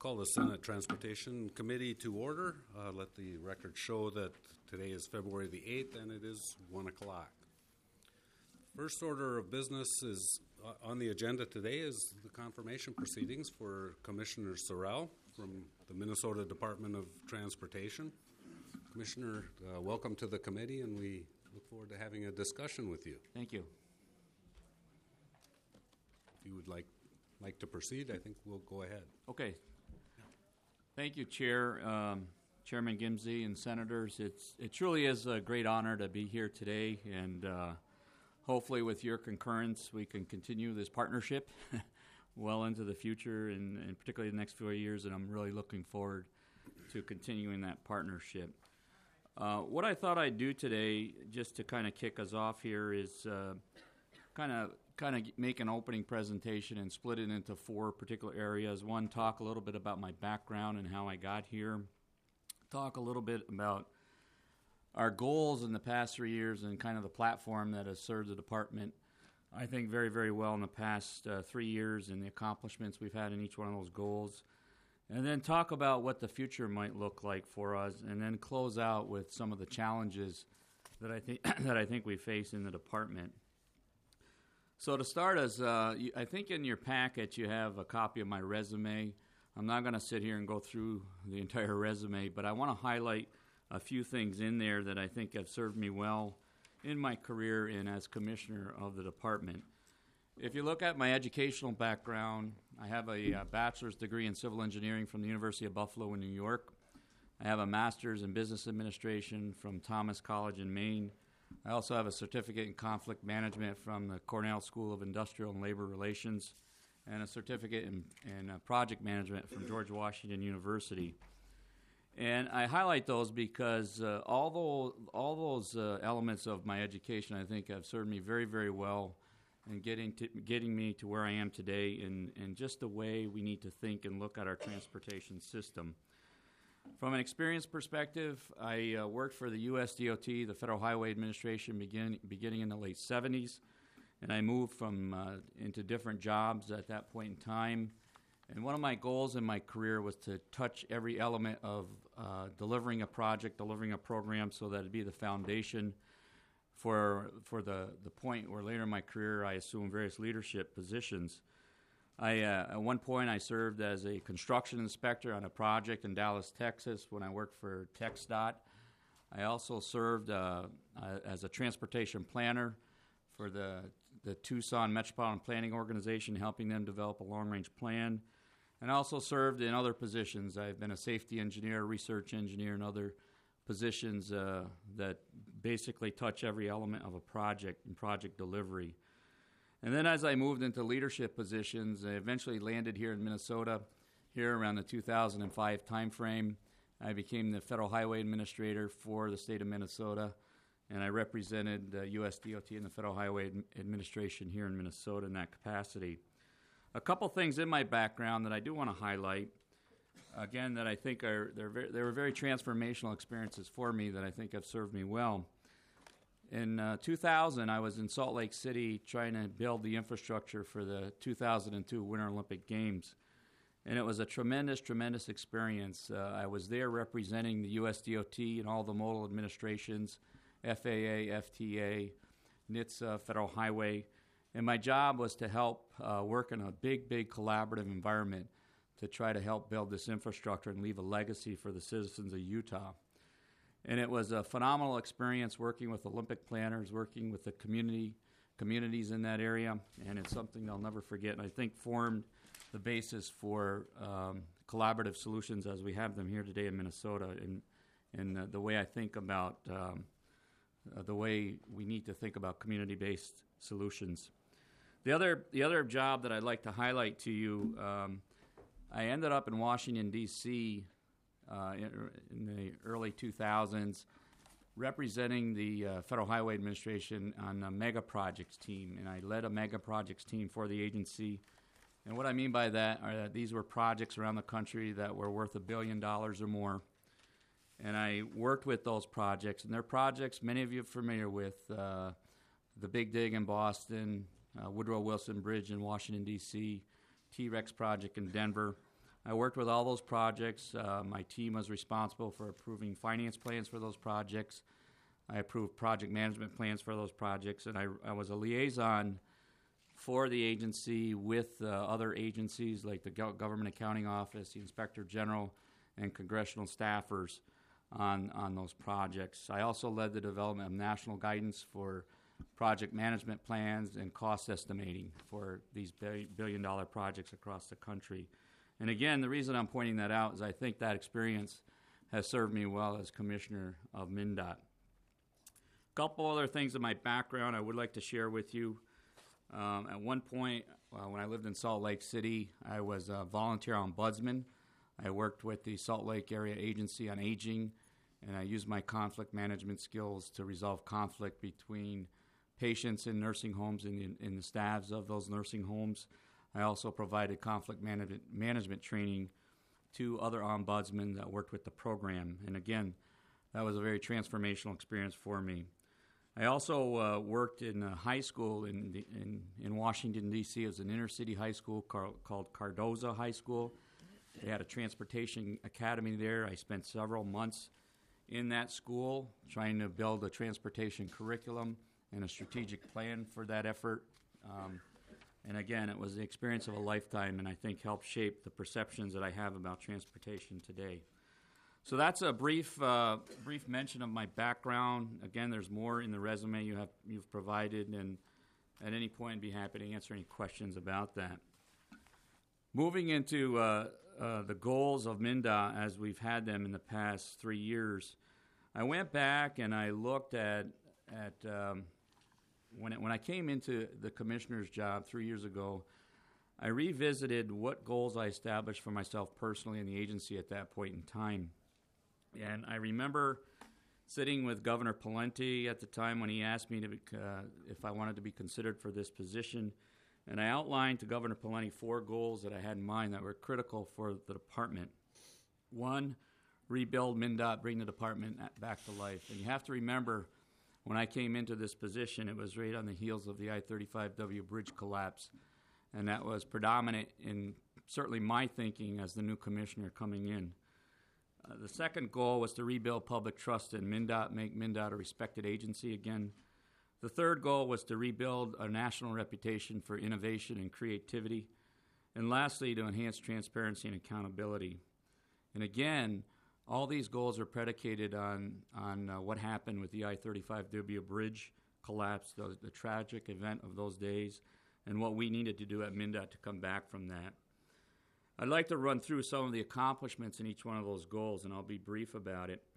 Call the Senate Transportation Committee to order. Let the record show that today is February the 8th and it is 1 o'clock. First order of business is on the agenda today is the confirmation proceedings for Commissioner Sorrell from the Minnesota Department of Transportation. Commissioner, welcome to the committee, and we look forward to having a discussion with you. Thank you. If you would like to proceed, I think we'll go ahead. Okay. Thank you, Chair, Chairman Gimsey, and Senators. It truly is a great honor to be here today, and hopefully with your concurrence we can continue this partnership well into the future, and particularly the next few years, and I'm really looking forward to continuing that partnership. What I thought I'd do today, just to kind of kick us off here, is kind of make an opening presentation and split it into four particular areas. One, talk a little bit about my background and how I got here. Talk a little bit about our goals in the past 3 years and kind of the platform that has served the department, I think, very, very well in the past 3 years, and the accomplishments we've had in each one of those goals. And then talk about what the future might look like for us, and then close out with some of the challenges that I think we face in the department. So to start us, I think in your packet you have a copy of my resume. I'm not going to sit here and go through the entire resume, but I want to highlight a few things in there that I think have served me well in my career and as commissioner of the department. If you look at my educational background, I have a bachelor's degree in civil engineering from the University of Buffalo in New York. I have a master's in business administration from Thomas College in Maine. I also have a certificate in conflict management from the Cornell School of Industrial and Labor Relations, and a certificate in project management from George Washington University. And I highlight those because all those elements of my education, I think, have served me very, very well in getting me to where I am today, and just the way we need to think and look at our transportation system. From an experience perspective, I worked for the U.S. DOT, the Federal Highway Administration, beginning in the late 70s, and I moved into different jobs at that point in time. And one of my goals in my career was to touch every element of delivering a project, delivering a program, so that it'd be the foundation for the point where later in my career I assumed various leadership positions. At one point I served as a construction inspector on a project in Dallas, Texas, when I worked for TxDOT. I also served as a transportation planner for the Tucson Metropolitan Planning Organization, helping them develop a long-range plan. And I also served in other positions. I've been a safety engineer, research engineer, and other positions that basically touch every element of a project and project delivery. And then as I moved into leadership positions, I eventually landed here in Minnesota, here around the 2005 timeframe. I became the Federal Highway Administrator for the state of Minnesota, and I represented U.S. DOT and the Federal Highway Administration here in Minnesota in that capacity. A couple things in my background that I do want to highlight, again, that I think they were very transformational experiences for me that I think have served me well. In 2000, I was in Salt Lake City trying to build the infrastructure for the 2002 Winter Olympic Games. And it was a tremendous, tremendous experience. I was there representing the U.S. DOT and all the modal administrations, FAA, FTA, NHTSA, Federal Highway. And my job was to help work in a big, big collaborative environment to try to help build this infrastructure and leave a legacy for the citizens of Utah. And it was a phenomenal experience working with Olympic planners, working with the communities in that area, and it's something they'll never forget, and I think formed the basis for collaborative solutions as we have them here today in Minnesota, and the way I think about the way we need to think about community-based solutions. The other job that I'd like to highlight to you, I ended up in Washington, D.C., in the early 2000s, representing the Federal Highway Administration on a mega projects team, and I led a mega projects team for the agency. And what I mean by that are that these were projects around the country that were worth $1 billion or more. And I worked with those projects, and they're projects many of you are familiar with, the Big Dig in Boston, Woodrow Wilson Bridge in Washington, D.C., T-Rex project in Denver, I worked with all those projects. My team was responsible for approving finance plans for those projects. I approved project management plans for those projects, and I was a liaison for the agency with other agencies like the Government Accounting Office, the Inspector General, and congressional staffers on those projects. I also led the development of national guidance for project management plans and cost estimating for these billion-dollar projects across the country. And again, the reason I'm pointing that out is I think that experience has served me well as commissioner of MnDOT. A couple other things in my background I would like to share with you. At one point, when I lived in Salt Lake City, I was a volunteer ombudsman. I worked with the Salt Lake Area Agency on Aging, and I used my conflict management skills to resolve conflict between patients in nursing homes and the staffs of those nursing homes. I also provided conflict management training to other ombudsmen that worked with the program. And again, that was a very transformational experience for me. I also worked in a high school in Washington, D.C. It was an inner-city high school called Cardozo High School. They had a transportation academy there. I spent several months in that school trying to build a transportation curriculum and a strategic plan for that effort. And again, it was the experience of a lifetime, and I think helped shape the perceptions that I have about transportation today. So that's a brief mention of my background. Again, there's more in the resume you've provided, and at any point, I'd be happy to answer any questions about that. Moving into the goals of MnDOT as we've had them in the past 3 years, I went back and I looked at when I came into the commissioner's job 3 years ago. I revisited what goals I established for myself personally in the agency at that point in time. And I remember sitting with Governor Pawlenty at the time when he asked me if I wanted to be considered for this position. And I outlined to Governor Pawlenty 4 goals that I had in mind that were critical for the department. 1, rebuild MnDOT, bring the department back to life. And you have to remember, when I came into this position, it was right on the heels of the I-35W bridge collapse. And that was predominant in certainly my thinking as the new commissioner coming in. The second goal was to rebuild public trust in MnDOT, make MnDOT a respected agency again. The third goal was to rebuild a national reputation for innovation and creativity. And lastly, to enhance transparency and accountability. And again, all these goals are predicated on what happened with the I-35W bridge collapse, the tragic event of those days, and what we needed to do at MnDOT to come back from that. I'd like to run through some of the accomplishments in each one of those goals, and I'll be brief about it.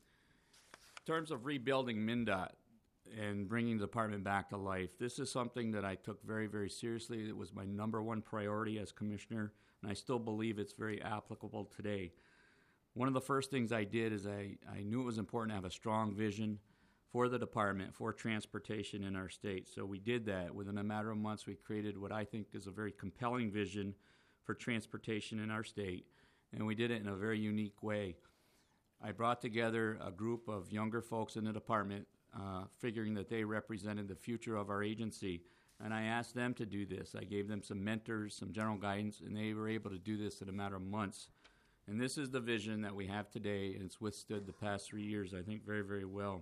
In terms of rebuilding MnDOT and bringing the department back to life, this is something that I took very, very seriously. It was my number one priority as commissioner, and I still believe it's very applicable today. One of the first things I did is I knew it was important to have a strong vision for the department, for transportation in our state. So we did that. Within a matter of months, we created what I think is a very compelling vision for transportation in our state, and we did it in a very unique way. I brought together a group of younger folks in the department, figuring that they represented the future of our agency, and I asked them to do this. I gave them some mentors, some general guidance, and they were able to do this in a matter of months. And this is the vision that we have today, and it's withstood the past 3 years, I think, very, very well.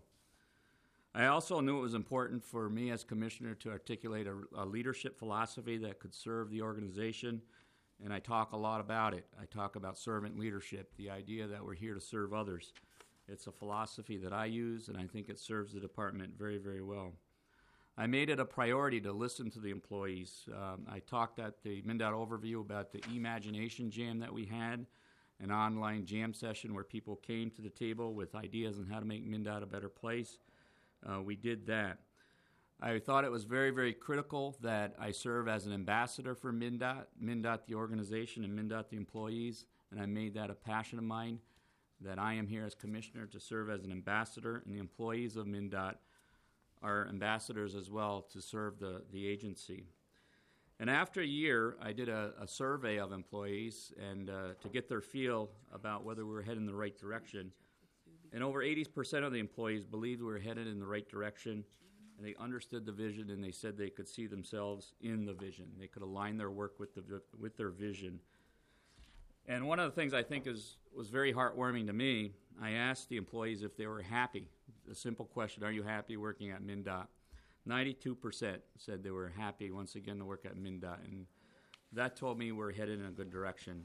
I also knew it was important for me as commissioner to articulate a leadership philosophy that could serve the organization. And I talk a lot about it. I talk about servant leadership, the idea that we're here to serve others. It's a philosophy that I use, and I think it serves the department very, very well. I made it a priority to listen to the employees. I talked at the MnDOT overview about the Imagination Jam that we had, an online jam session where people came to the table with ideas on how to make MnDOT a better place. We did that. I thought it was very, very critical that I serve as an ambassador for MnDOT, MnDOT the organization and MnDOT the employees, and I made that a passion of mine, that I am here as commissioner to serve as an ambassador, and the employees of MnDOT are ambassadors as well to serve the agency. And after a year, I did a survey of employees and to get their feel about whether we were heading in the right direction. And over 80% of the employees believed we were headed in the right direction, and they understood the vision, and they said they could see themselves in the vision. They could align their work with their vision. And one of the things I think was very heartwarming to me, I asked the employees if they were happy. A simple question, are you happy working at MnDOT? 92% said they were happy once again to work at MnDOT, and that told me we're headed in a good direction.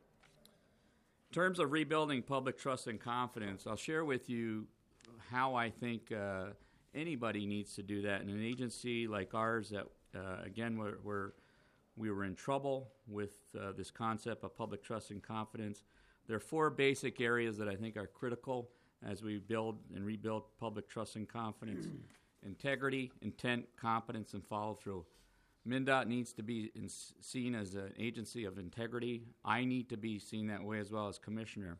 In terms of rebuilding public trust and confidence, I'll share with you how I think anybody needs to do that. In an agency like ours that, again, we were in trouble with this concept of public trust and confidence. There are 4 basic areas that I think are critical as we build and rebuild public trust and confidence. Integrity, intent, competence, and follow-through. MnDOT needs to be seen as an agency of integrity. I need to be seen that way as well as commissioner.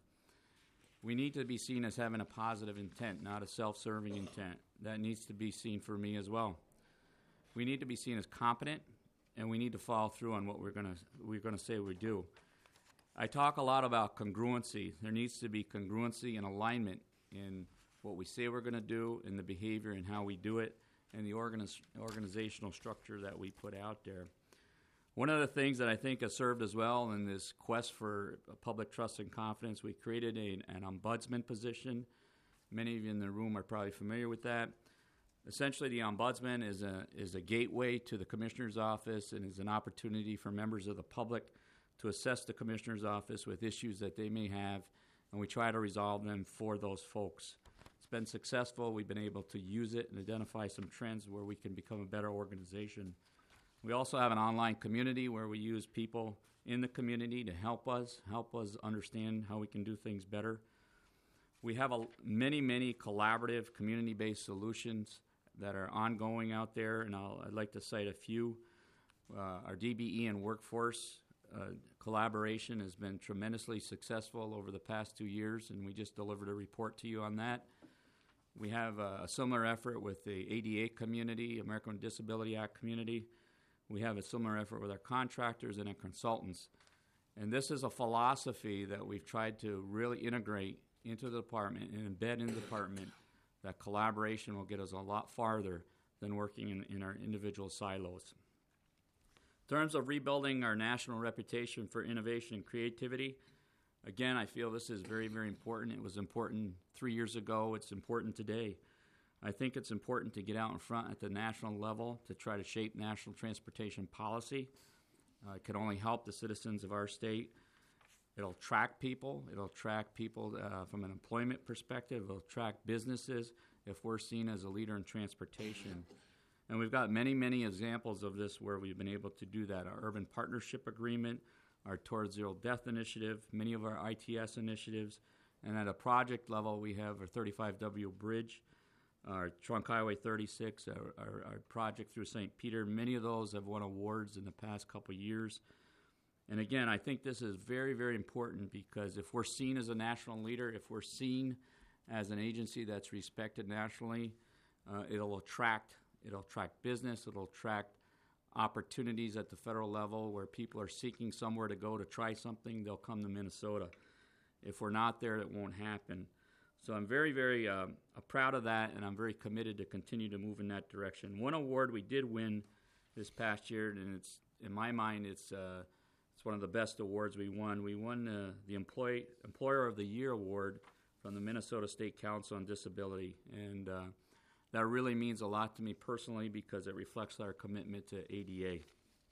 We need to be seen as having a positive intent, not a self-serving intent. That needs to be seen for me as well. We need to be seen as competent, and we need to follow through on what we're gonna say we do. I talk a lot about congruency. There needs to be congruency and alignment in what we say we're going to do, in the behavior and how we do it, and the organizational structure that we put out there. One of the things that I think has served as well in this quest for public trust and confidence, we created an ombudsman position. Many of you in the room are probably familiar with that. Essentially, the ombudsman is a gateway to the commissioner's office and is an opportunity for members of the public to assess the commissioner's office with issues that they may have, and we try to resolve them for those folks. It's been successful. We've been able to use it and identify some trends where we can become a better organization. We also have an online community where we use people in the community to help us understand how we can do things better. We have many collaborative community-based solutions that are ongoing out there, and I'd like to cite a few. Our DBE and workforce collaboration has been tremendously successful over the past 2 years, and we just delivered a report to you on that. We have a similar effort with the ADA community, American with Disability Act community. We have a similar effort with our contractors and our consultants. And this is a philosophy that we've tried to really integrate into the department and embed in the department. That collaboration will get us a lot farther than working in our individual silos. In terms of rebuilding our national reputation for innovation and creativity, again, I feel this is very, very important. It was important 3 years ago. It's important today. I think it's important to get out in front at the national level to try to shape national transportation policy. It can only help the citizens of our state. It'll attract people. It'll attract people from an employment perspective. It'll attract businesses if we're seen as a leader in transportation. And we've got many, many examples of this where we've been able to do that. Our Urban Partnership Agreement, our Towards Zero Death Initiative, many of our ITS initiatives, and at a project level, we have our 35W Bridge, our Trunk Highway 36, our project through St. Peter. Many of those have won awards in the past couple of years. And again, I think this is very, very important because if we're seen as a national leader, if we're seen as an agency that's respected nationally, it'll attract business, it'll attract opportunities at the federal level where people are seeking somewhere to go to try something, they'll come to Minnesota. If we're not there, it won't happen. So I'm very, very proud of that, and I'm very committed to continue to move in that direction. One award we did win this past year, and it's in my mind, it's one of the best awards we won. We won the Employer of the Year award from the Minnesota State Council on Disability, and that really means a lot to me personally because it reflects our commitment to ADA.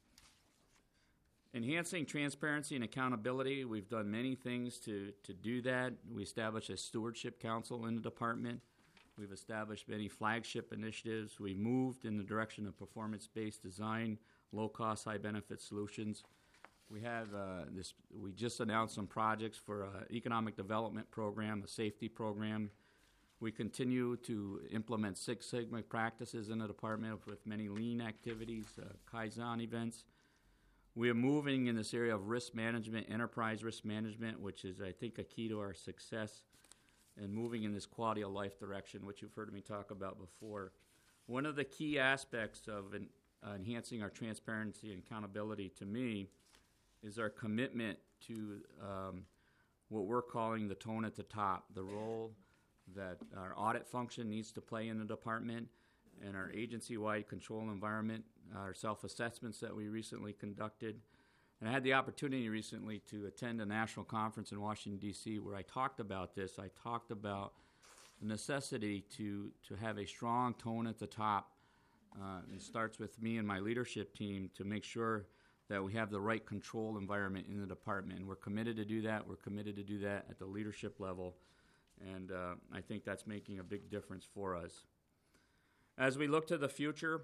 Enhancing transparency and accountability, we've done many things to do that. We established a stewardship council in the department. We've established many flagship initiatives. We moved in the direction of performance-based design, low-cost, high-benefit solutions. We have we just announced some projects for an economic development program, a safety program. We continue to implement Six Sigma practices in the department with many lean activities, Kaizen events. We are moving in this area of risk management, enterprise risk management, which is, I think, a key to our success, and moving in this quality of life direction, which you've heard me talk about before. One of the key aspects of enhancing our transparency and accountability to me is our commitment to what we're calling the tone at the top, the role that our audit function needs to play in the department, and our agency-wide control environment, our self-assessments that we recently conducted, And I had the opportunity recently to attend a national conference in Washington, D.C., where I talked about this. I talked about the necessity to have a strong tone at the top. It starts with me and my leadership team to make sure that we have the right control environment in the department. And we're committed to do that. We're committed to do that at the leadership level. And I think that's making a big difference for us. As we look to the future,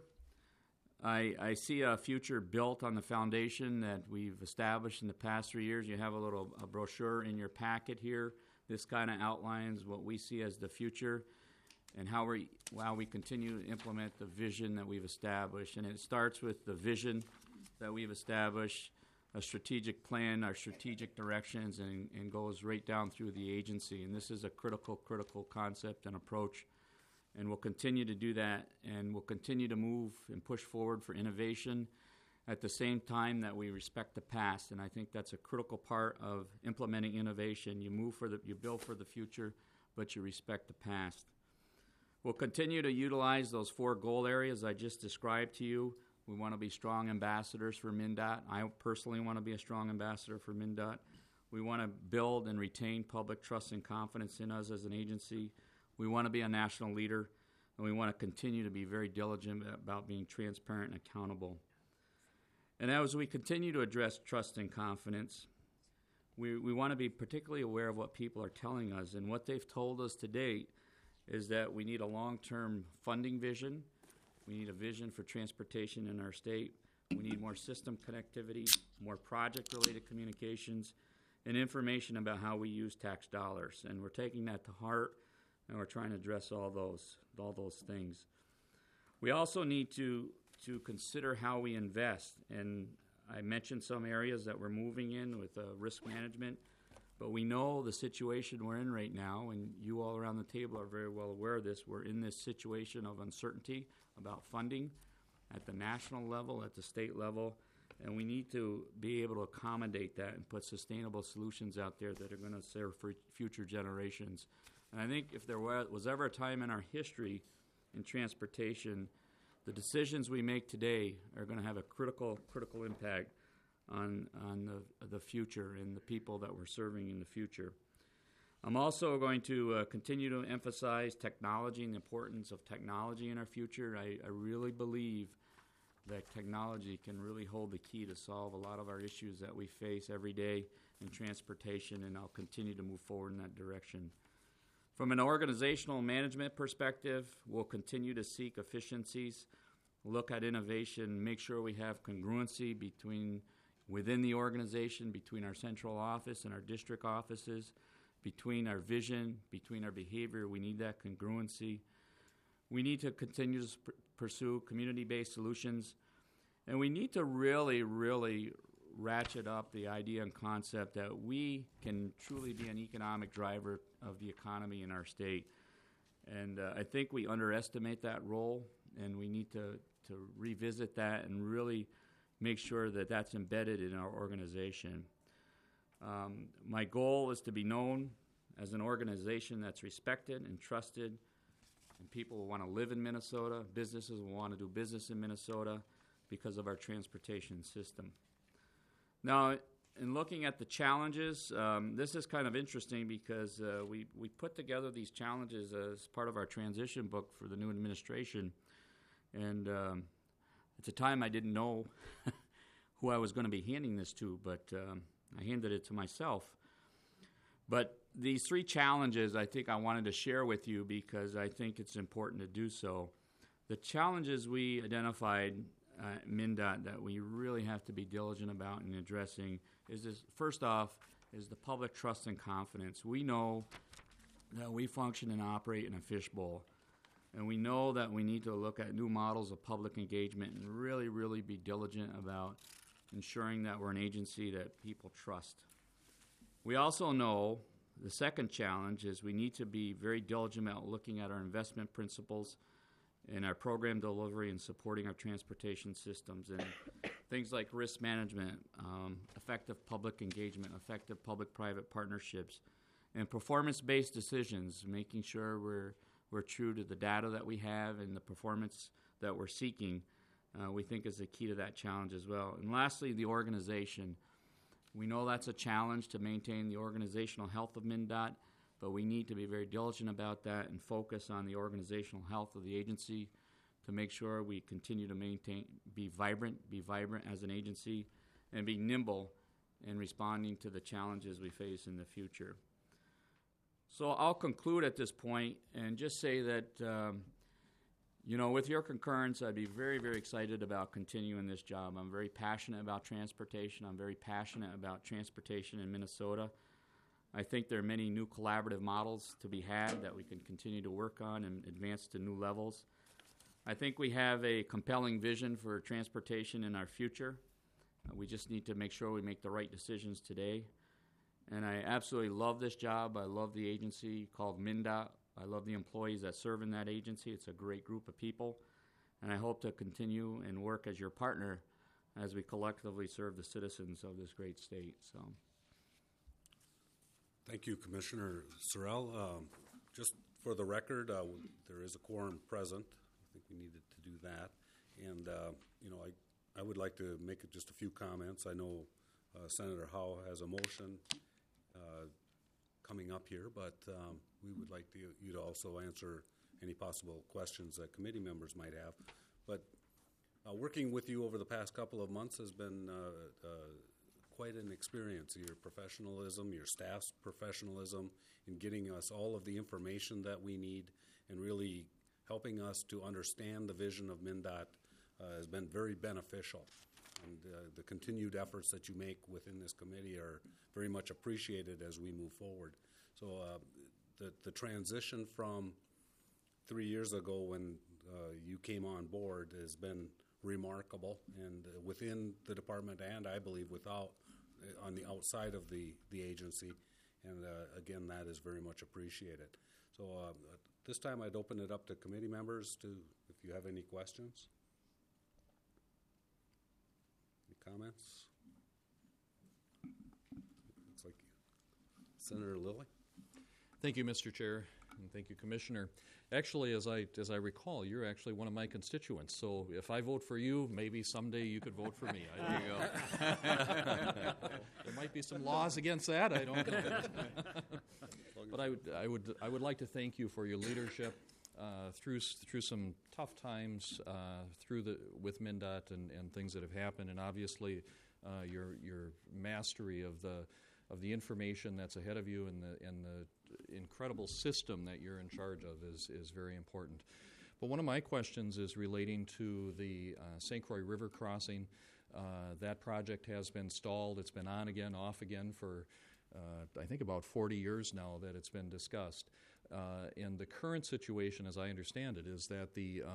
I see a future built on the foundation that we've established in the past 3 years. You have a brochure in your packet here. This kind of outlines what we see as the future and how we continue to implement the vision that we've established. And it starts with the vision that we've established, a strategic plan, our strategic directions, and goes right down through the agency. And this is a critical concept and approach. And we'll continue to do that, and we'll continue to move and push forward for innovation at the same time that we respect the past. And I think that's a critical part of implementing innovation. You build for the future, but you respect the past. We'll continue to utilize those 4 goal areas I just described to you. We want to be strong ambassadors for MnDOT. I personally want to be a strong ambassador for MnDOT. We want to build and retain public trust and confidence in us as an agency. We want to be a national leader, and we want to continue to be very diligent about being transparent and accountable. And as we continue to address trust and confidence, we want to be particularly aware of what people are telling us. And what they've told us to date is that we need a long-term funding vision. We need a vision for transportation in our state. We need more system connectivity, more project-related communications, and information about how we use tax dollars. And we're taking that to heart, and we're trying to address all those things. We also need to consider how we invest. And I mentioned some areas that we're moving in with risk management, but we know the situation we're in right now, and you all around the table are very well aware of this. We're in this situation of uncertainty about funding at the national level, at the state level, and we need to be able to accommodate that and put sustainable solutions out there that are going to serve for future generations. And I think if there was ever a time in our history in transportation, the decisions we make today are going to have a critical impact on the future and the people that we're serving in the future. I'm also going to continue to emphasize technology and the importance of technology in our future. I really believe that technology can really hold the key to solve a lot of our issues that we face every day in transportation, and I'll continue to move forward in that direction. From an organizational management perspective, we'll continue to seek efficiencies, look at innovation, make sure we have congruency within the organization, between our central office and our district offices, between our vision, between our behavior. We need that congruency. We need to continue to pursue community-based solutions, and we need to really ratchet up the idea and concept that we can truly be an economic driver of the economy in our state. And I think we underestimate that role, and we need to revisit that and really make sure that that's embedded in our organization. My goal is to be known as an organization that's respected and trusted, and people will want to live in Minnesota, businesses will want to do business in Minnesota because of our transportation system. Now, in looking at the challenges, this is kind of interesting because we put together these challenges as part of our transition book for the new administration. And at the time, I didn't know who I was going to be handing this to, but I handed it to myself. But these 3 challenges I think I wanted to share with you because I think it's important to do so. The challenges we identified at MnDOT that we really have to be diligent about in addressing is this. First off, is the public trust and confidence. We know that we function and operate in a fishbowl, and we know that we need to look at new models of public engagement and really be diligent about ensuring that we're an agency that people trust. We also know the second challenge is we need to be very diligent about looking at our investment principles in our program delivery and supporting our transportation systems, and things like risk management, effective public engagement, effective public-private partnerships, and performance-based decisions, making sure we're true to the data that we have and the performance that we're seeking, we think is the key to that challenge as well. And lastly, the organization. We know that's a challenge to maintain the organizational health of MnDOT, but we need to be very diligent about that and focus on the organizational health of the agency to make sure we continue to be vibrant as an agency, and be nimble in responding to the challenges we face in the future. So I'll conclude at this point and just say that, with your concurrence, I'd be very, very excited about continuing this job. I'm very passionate about transportation. I'm very passionate about transportation in Minnesota. I think there are many new collaborative models to be had that we can continue to work on and advance to new levels. I think we have a compelling vision for transportation in our future. We just need to make sure we make the right decisions today. And I absolutely love this job. I love the agency called MnDOT. I love the employees that serve in that agency. It's a great group of people. And I hope to continue and work as your partner as we collectively serve the citizens of this great state. So, Thank you, Commissioner Sorrell. Just for the record, there is a quorum present. I think we needed to do that. And, I would like to make just a few comments. I know Senator Howe has a motion coming up here, but we would like you to also answer any possible questions that committee members might have. But working with you over the past couple of months has been quite an experience. Your professionalism, your staff's professionalism in getting us all of the information that we need and really helping us to understand the vision of MnDOT has been very beneficial. And the continued efforts that you make within this committee are very much appreciated as we move forward. So the transition from 3 years ago when you came on board has been remarkable, and within the department, and I believe on the outside of the agency. And again, that is very much appreciated. So at this time, I'd open it up to committee members if you have any questions. Comments? Looks like Senator Lilly. Thank you, Mr. Chair, and thank you, Commissioner. Actually, as I recall, you're actually one of my constituents. So if I vote for you, maybe someday you could vote for me. There you go. There might be some laws against that. I don't know. But I would like to thank you for your leadership through some tough times with MnDOT and things that have happened, and obviously your mastery of the information that's ahead of you and the incredible system that you're in charge of is very important. But one of my questions is relating to the St. Croix River crossing. That project has been stalled. It's been on again, off again for I think about 40 years now that it's been discussed. And the current situation, as I understand it, is that the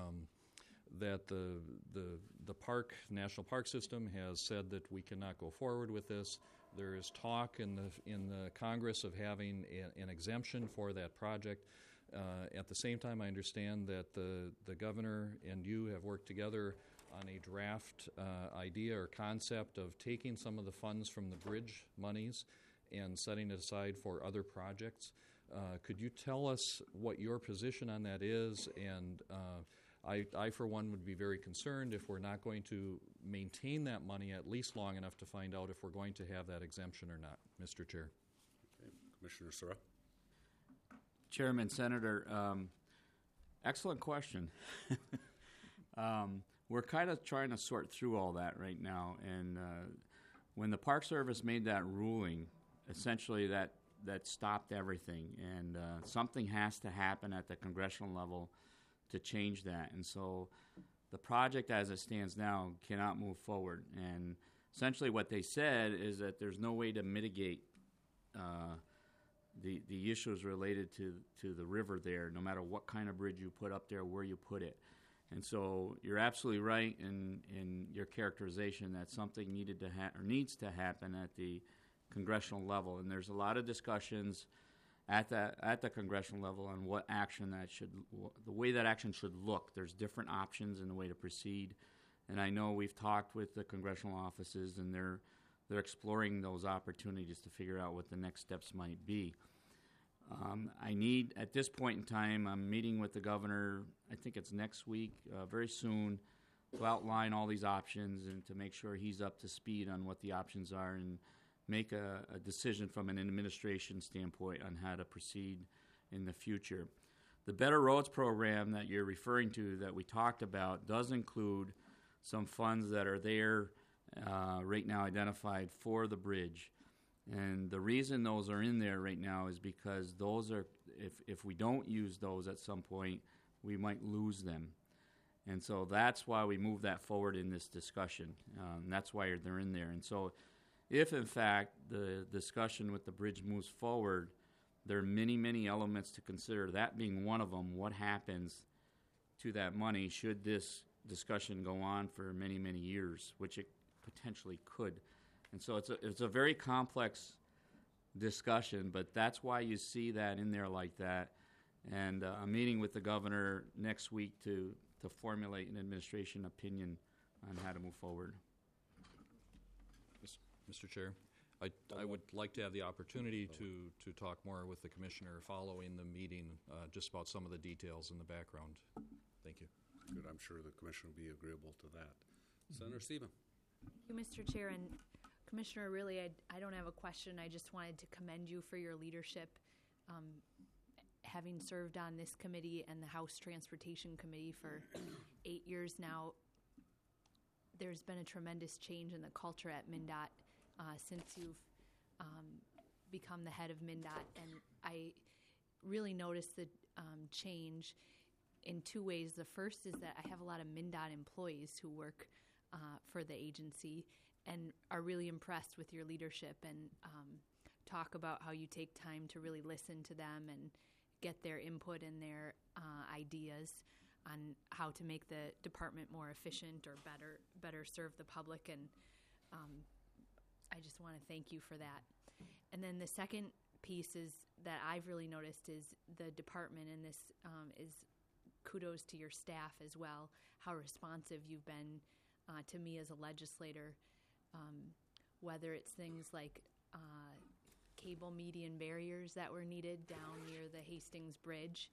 national park system has said that we cannot go forward with this. There is talk in the Congress of having an exemption for that project. At the same time, I understand that the governor and you have worked together on a draft idea or concept of taking some of the funds from the bridge monies and setting it aside for other projects. Could you tell us what your position on that is? And I, for one, would be very concerned if we're not going to maintain that money at least long enough to find out if we're going to have that exemption or not. Mr. Chair. Okay. Commissioner Sorrell. Chairman, Senator, excellent question. We're kind of trying to sort through all that right now. And when the Park Service made that ruling, essentially that stopped everything, and something has to happen at the congressional level to change that. And so the project as it stands now cannot move forward. And essentially what they said is that there's no way to mitigate the issues related to the river there, no matter what kind of bridge you put up there, where you put it. And so you're absolutely right in your characterization that something needs to happen at the congressional level, and there's a lot of discussions at the congressional level on the way that action should look. There's different options in the way to proceed, and I know we've talked with the congressional offices, and they're exploring those opportunities to figure out what the next steps might be. At this point in time, I'm meeting with the governor, I think it's next week, very soon, to outline all these options and to make sure he's up to speed on what the options are and make a decision from an administration standpoint on how to proceed in the future. The Better Roads program that you're referring to that we talked about does include some funds that are there right now identified for the bridge. And the reason those are in there right now is because those are, if we don't use those at some point, we might lose them. And so that's why we move that forward in this discussion. And that's why they're in there. And so if, in fact, the discussion with the bridge moves forward, there are many, many elements to consider, that being one of them. What happens to that money should this discussion go on for many, many years, which it potentially could. And so it's a very complex discussion, but that's why you see that in there like that. And I'm meeting with the governor next week to formulate an administration opinion on how to move forward. Mr. Chair, I would like to have the opportunity to talk more with the commissioner following the meeting, just about some of the details in the background. Thank you. Good. I'm sure the commissioner will be agreeable to that. Senator Steven. Thank you, Mr. Chair. And Commissioner, really, I don't have a question. I just wanted to commend you for your leadership. Having served on this committee and the House Transportation Committee for 8 years now, there's been a tremendous change in the culture at MnDOT since you've become the head of MnDOT. And I really noticed the change in two ways. The first is that I have a lot of MnDOT employees who work for the agency and are really impressed with your leadership and talk about how you take time to really listen to them and get their input and their ideas on how to make the department more efficient or better serve the public. And I just want to thank you for that. And then the second piece is that I've really noticed is the department, and this is kudos to your staff as well, how responsive you've been to me as a legislator, whether it's things like cable median barriers that were needed down near the Hastings Bridge,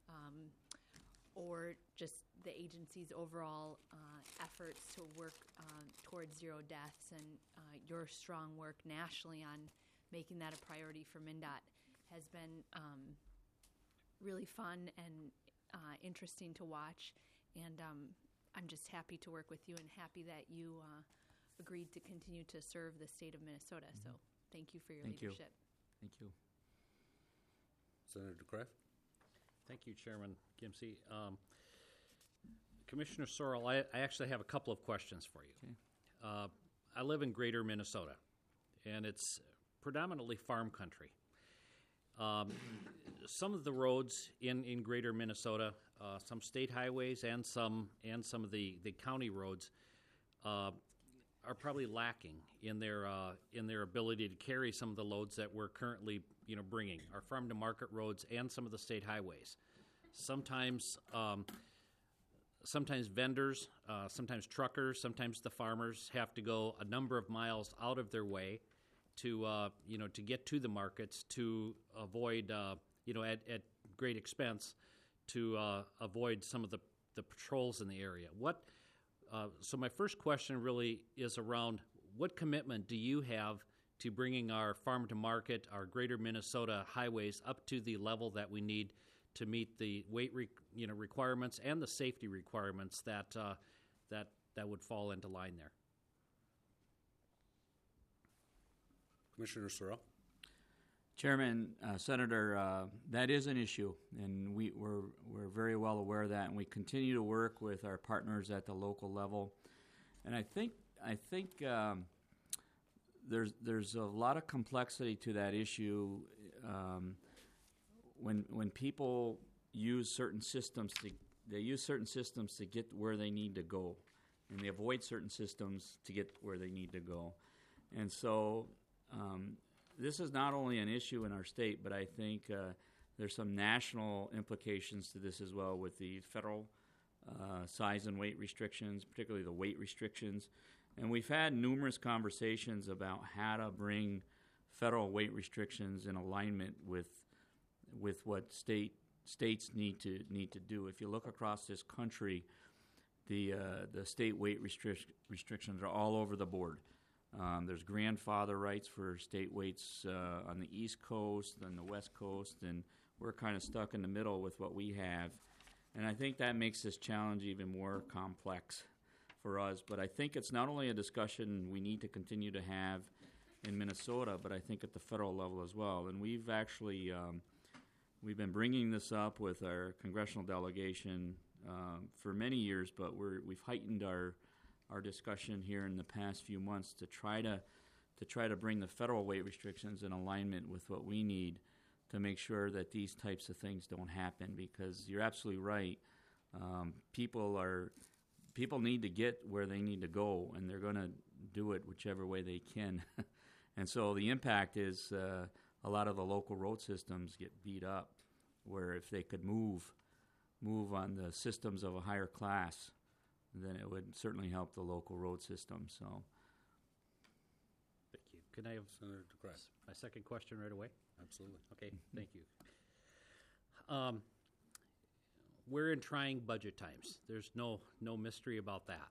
or just the agency's overall efforts to work towards zero deaths, and your strong work nationally on making that a priority for MnDOT has been really fun and interesting to watch. And I'm just happy to work with you and happy that you agreed to continue to serve the state of Minnesota. So thank you for your leadership. Thank you. Senator DeCraft. Thank you, Chairman Gimsey. Commissioner Sorrell, I actually have a couple of questions for you. Okay. I live in greater Minnesota, and it's predominantly farm country. Some of the roads in greater Minnesota, some state highways and some of the county roads, are probably lacking in their ability to carry some of the loads that we're currently bringing. Our farm to market roads and some of the state highways. Sometimes vendors, sometimes truckers, sometimes the farmers have to go a number of miles out of their way to get to the markets, to avoid at great expense to avoid some of the patrols in the area. So my first question really is around what commitment do you have to bringing our farm to market, our greater Minnesota highways up to the level that we need to meet the weight requirements and the safety requirements that would fall into line there? Commissioner Sorrell. Chairman, Senator, that is an issue, and we're very well aware of that, and we continue to work with our partners at the local level. And I think there's a lot of complexity to that issue. When people use certain systems to get where they need to go, and they avoid certain systems to get where they need to go. And so this is not only an issue in our state, but I think there's some national implications to this as well with the federal size and weight restrictions, particularly the weight restrictions. And we've had numerous conversations about how to bring federal weight restrictions in alignment with what states need to do. If you look across this country, the state weight restrictions are all over the board. There's grandfather rights for state weights on the East Coast and the West Coast, and we're kind of stuck in the middle with what we have. And I think that makes this challenge even more complex for us. But I think it's not only a discussion we need to continue to have in Minnesota, but I think at the federal level as well. And we've actually we've been bringing this up with our congressional delegation for many years, but we've heightened our discussion here in the past few months to try to bring the federal weight restrictions in alignment with what we need to make sure that these types of things don't happen. Because you're absolutely right, people need to get where they need to go, and they're going to do it whichever way they can. And so the impact is a lot of the local road systems get beat up, where if they could move on the systems of a higher class, then it would certainly help the local road system. So, Thank you. Can I have Senator DeGrasse. my second question right away? Absolutely. Okay, thank you. We're in trying budget times. There's no mystery about that.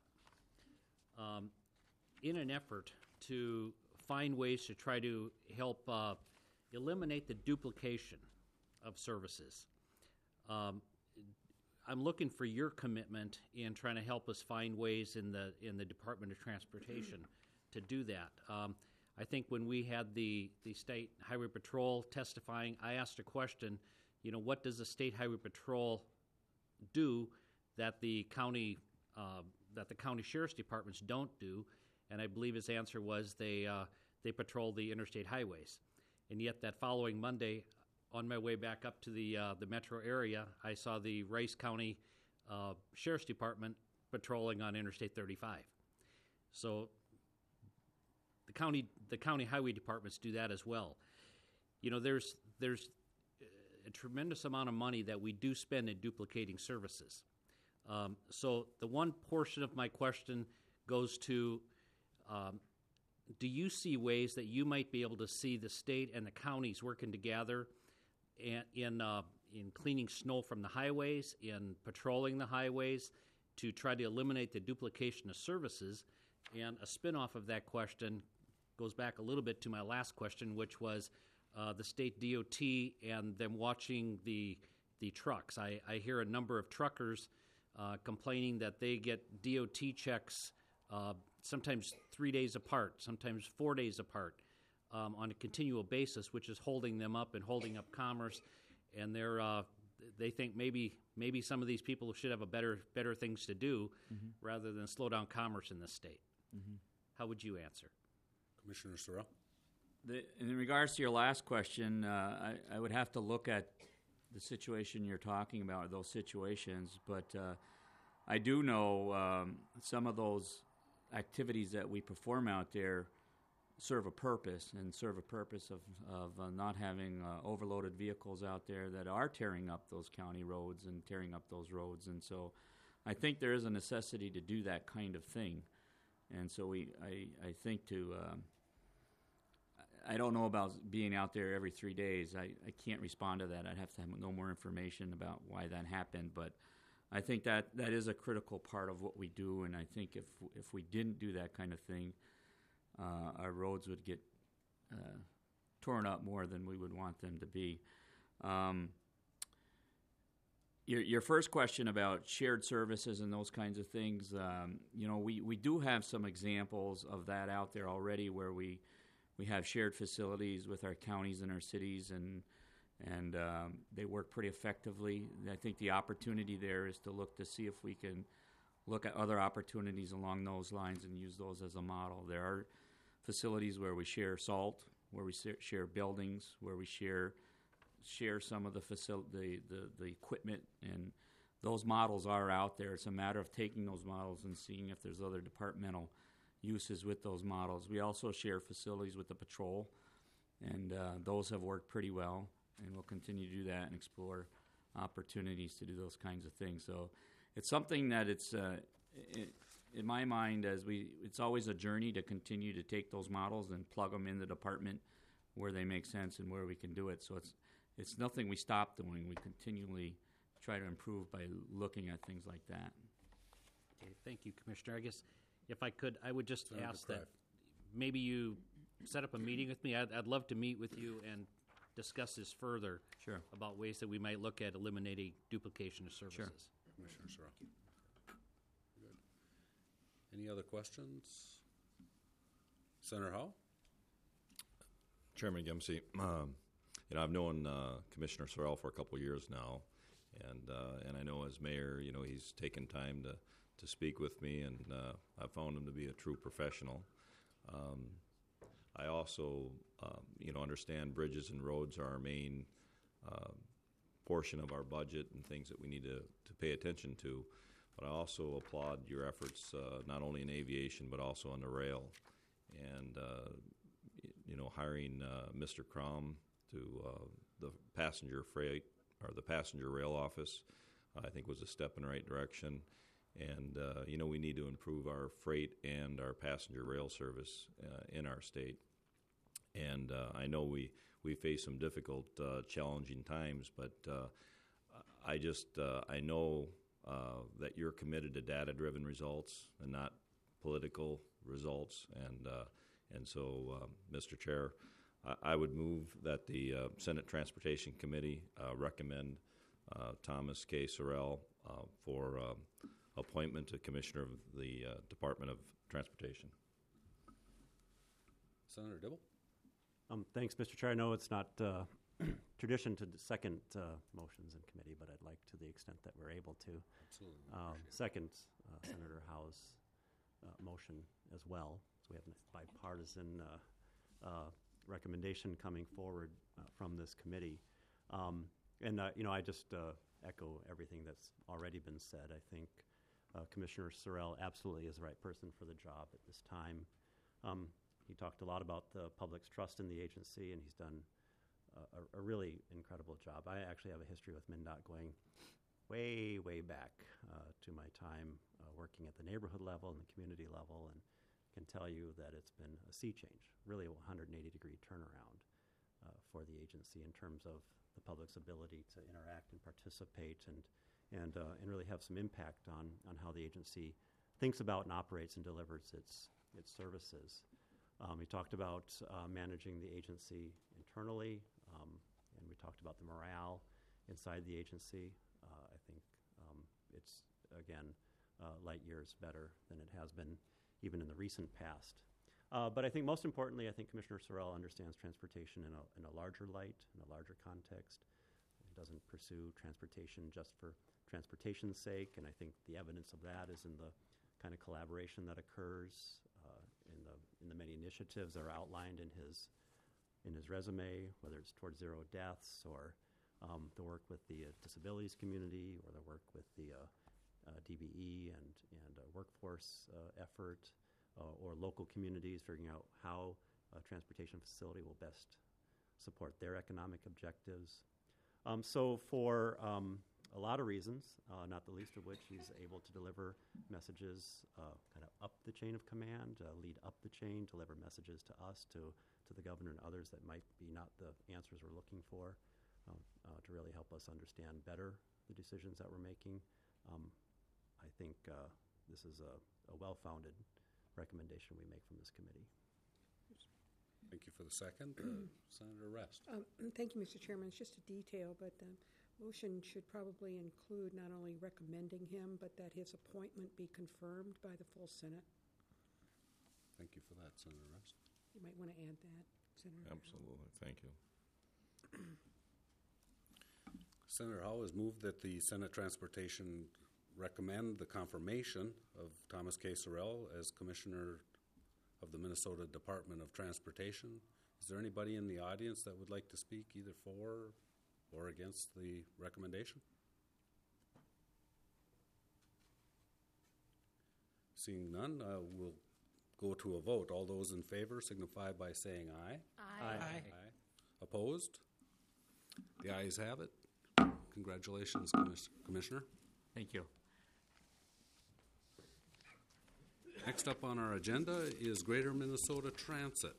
In an effort to find ways to try to help eliminate the duplication of services, I'm looking for your commitment in trying to help us find ways in the Department of Transportation to do that. I think when we had the State Highway Patrol testifying, I asked a question, what does the State Highway Patrol do that the county sheriff's departments don't do? And I believe his answer was they patrol the interstate highways. And yet that following Monday, on my way back up to the metro area, I saw the Rice County Sheriff's Department patrolling on Interstate 35. So the county highway departments do that as well. There's a tremendous amount of money that we do spend in duplicating services. So the one portion of my question goes to, do you see ways that you might be able to see the state and the counties working together in cleaning snow from the highways, in patrolling the highways, to try to eliminate the duplication of services? And a spin-off of that question goes back a little bit to my last question, which was the state DOT and them watching the trucks. I hear a number of truckers complaining that they get DOT checks sometimes 3 days apart, sometimes 4 days apart, on a continual basis, which is holding them up and holding up commerce. And they think maybe some of these people should have better things to do rather than slow down commerce in this state. How would you answer? Commissioner Sorrell? In regards to your last question, I would have to look at the situation you're talking about, those situations. But I do know some of those activities that we perform out there serve a purpose, and serve a purpose of not having overloaded vehicles out there that are tearing up those county roads and tearing up those roads. And so I think there is a necessity to do that kind of thing. And so I think I don't know about being out there every 3 days. I can't respond to that. I'd have to have no more information about why that happened. But I think that is a critical part of what we do. And I think if we didn't do that kind of thing, our roads would get torn up more than we would want them to be. Your first question about shared services and those kinds of things, we do have some examples of that out there already, where we have shared facilities with our counties and our cities, and they work pretty effectively. I think the opportunity there is to look to see if we can look at other opportunities along those lines and use those as a model. There are facilities where we share salt, where we share buildings, where we share some of the equipment, and those models are out there. It's a matter of taking those models and seeing if there's other departmental uses with those models. We also share facilities with the patrol, and those have worked pretty well, and we'll continue to do that and explore opportunities to do those kinds of things. So it's something that in my mind, it's always a journey to continue to take those models and plug them in the department where they make sense and where we can do it. So it's nothing we stop doing. We continually try to improve by looking at things like that. Okay, thank you, Commissioner. I guess if I could, I would just ask that maybe you set up a meeting with me. I'd love to meet with you and discuss this further. Sure. About ways that we might look at eliminating duplication of services. Commissioner Sorrell. Good. Any other questions? Senator Howe? Chairman Gimsey, I've known Commissioner Sorrell for a couple years now, and I know as mayor, he's taken time to speak with me, and I found him to be a true professional. I also, understand bridges and roads are our main portion of our budget and things that we need to pay attention to. But I also applaud your efforts, not only in aviation but also on the rail, and hiring Mr. Crom to the passenger freight or the passenger rail office, I think was a step in the right direction. And we need to improve our freight and our passenger rail service in our state. And I know we face some difficult, challenging times, but I know that you're committed to data-driven results and not political results. And so, Mr. Chair, I would move that the Senate Transportation Committee recommend Thomas K. Sorrell for appointment to Commissioner of the Department of Transportation. Senator Dibble? Thanks, Mr. Chair. I know it's not tradition to second motions in committee, but I'd like, to the extent that we're able to, Absolutely. second Senator Howe's motion as well. So we have a bipartisan recommendation coming forward from this committee. I just echo everything that's already been said. I think Commissioner Sorrell absolutely is the right person for the job at this time. He talked a lot about the public's trust in the agency, and he's done a really incredible job. I actually have a history with MnDOT going way, way back to my time working at the neighborhood level and the community level, and can tell you that it's been a sea change, really a 180-degree turnaround for the agency in terms of the public's ability to interact and participate and really have some impact on how the agency thinks about and operates and delivers its services. We talked about managing the agency internally, and we talked about the morale inside the agency. I think it's, again, light years better than it has been even in the recent past. But I think most importantly, I think Commissioner Sorrell understands transportation in a larger light, in a larger context. He doesn't pursue transportation just for transportation's sake, and I think the evidence of that is in the kind of collaboration that occurs in the many initiatives that are outlined in his resume, whether it's towards zero deaths or the work with the disabilities community or the work with the DBE and workforce effort, or local communities figuring out how a transportation facility will best support their economic objectives. So for a lot of reasons, not the least of which he's able to deliver messages kind of up the chain of command, lead up the chain, deliver messages to us, to the governor and others that might be not the answers we're looking for, to really help us understand better the decisions that we're making. I think this is a well-founded recommendation we make from this committee. Thank you for the second. Senator Rest. Thank you, Mr. Chairman. It's just a detail, but the motion should probably include not only recommending him, but that his appointment be confirmed by the full Senate. Thank you for that, Senator Rest. You might want to add that, Senator. Absolutely. Thank you. Senator Howe has moved that the Senate Transportation recommend the confirmation of Thomas K. Sorrell as Commissioner of the Minnesota Department of Transportation. Is there anybody in the audience that would like to speak either for or against the recommendation? Seeing none, we'll go to a vote. All those in favor signify by saying aye. Aye. Opposed? The ayes have it. Congratulations, Commissioner. Thank you. Next up on our agenda is Greater Minnesota Transit.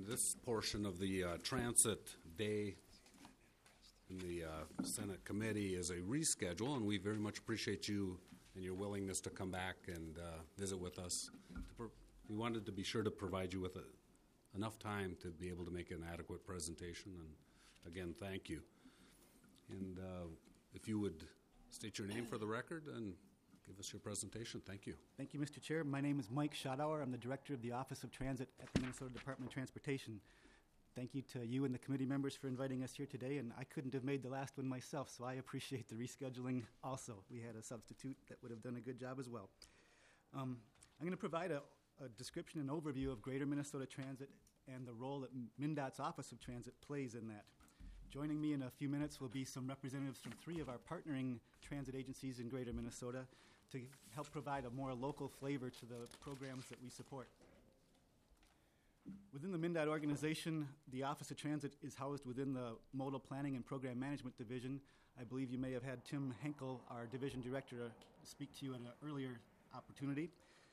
this portion of the Transit Day in the Senate committee is a reschedule, and we very much appreciate you and your willingness to come back and visit with us. We wanted to be sure to provide you with enough time to be able to make an adequate presentation, and again, thank you. And if you would state your name for the record and give us your presentation. Thank you. Thank you, Mr. Chair. My name is Mike Schadauer. I'm the Director of the Office of Transit at the Minnesota Department of Transportation. Thank you to you and the committee members for inviting us here today, and I couldn't have made the last one myself, so I appreciate the rescheduling also. We had a substitute that would have done a good job as well. I'm going to provide a description and overview of Greater Minnesota Transit and the role that MnDOT's Office of Transit plays in that. Joining me in a few minutes will be some representatives from 3 of our partnering transit agencies in Greater Minnesota to help provide a more local flavor to the programs that we support. Within the MnDOT organization, the Office of Transit is housed within the Modal Planning and Program Management Division. I believe you may have had Tim Henkel, our division director, speak to you in an earlier opportunity.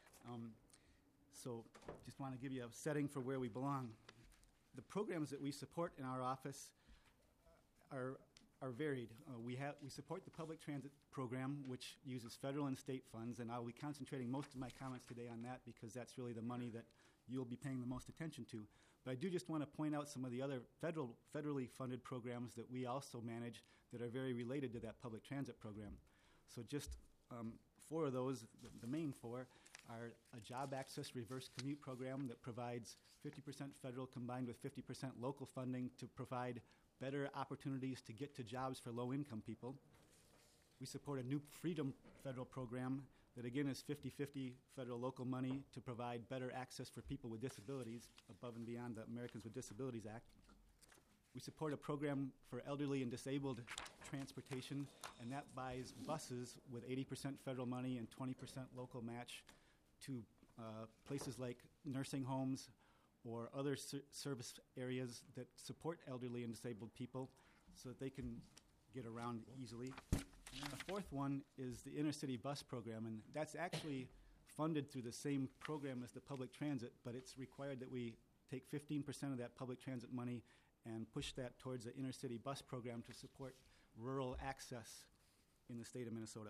So just want to give you a setting for where we belong. The programs that we support in our office are varied. We support the public transit program, which uses federal and state funds, and I'll be concentrating most of my comments today on that because that's really the money that you'll be paying the most attention to. But I do just want to point out some of the other federally funded programs that we also manage that are very related to that public transit program. So just 4 of those, the main 4, are a job access reverse commute program that provides 50% federal combined with 50% local funding to provide better opportunities to get to jobs for low-income people. We support a new Freedom federal program that, again, is 50-50 federal-local money to provide better access for people with disabilities above and beyond the Americans with Disabilities Act. We support a program for elderly and disabled transportation, and that buys buses with 80% federal money and 20% local match to places like nursing homes or other service areas that support elderly and disabled people so that they can get around easily. And then the 4th one is the intercity bus program, and that's actually funded through the same program as the public transit, but it's required that we take 15% of that public transit money and push that towards the intercity bus program to support rural access in the state of Minnesota.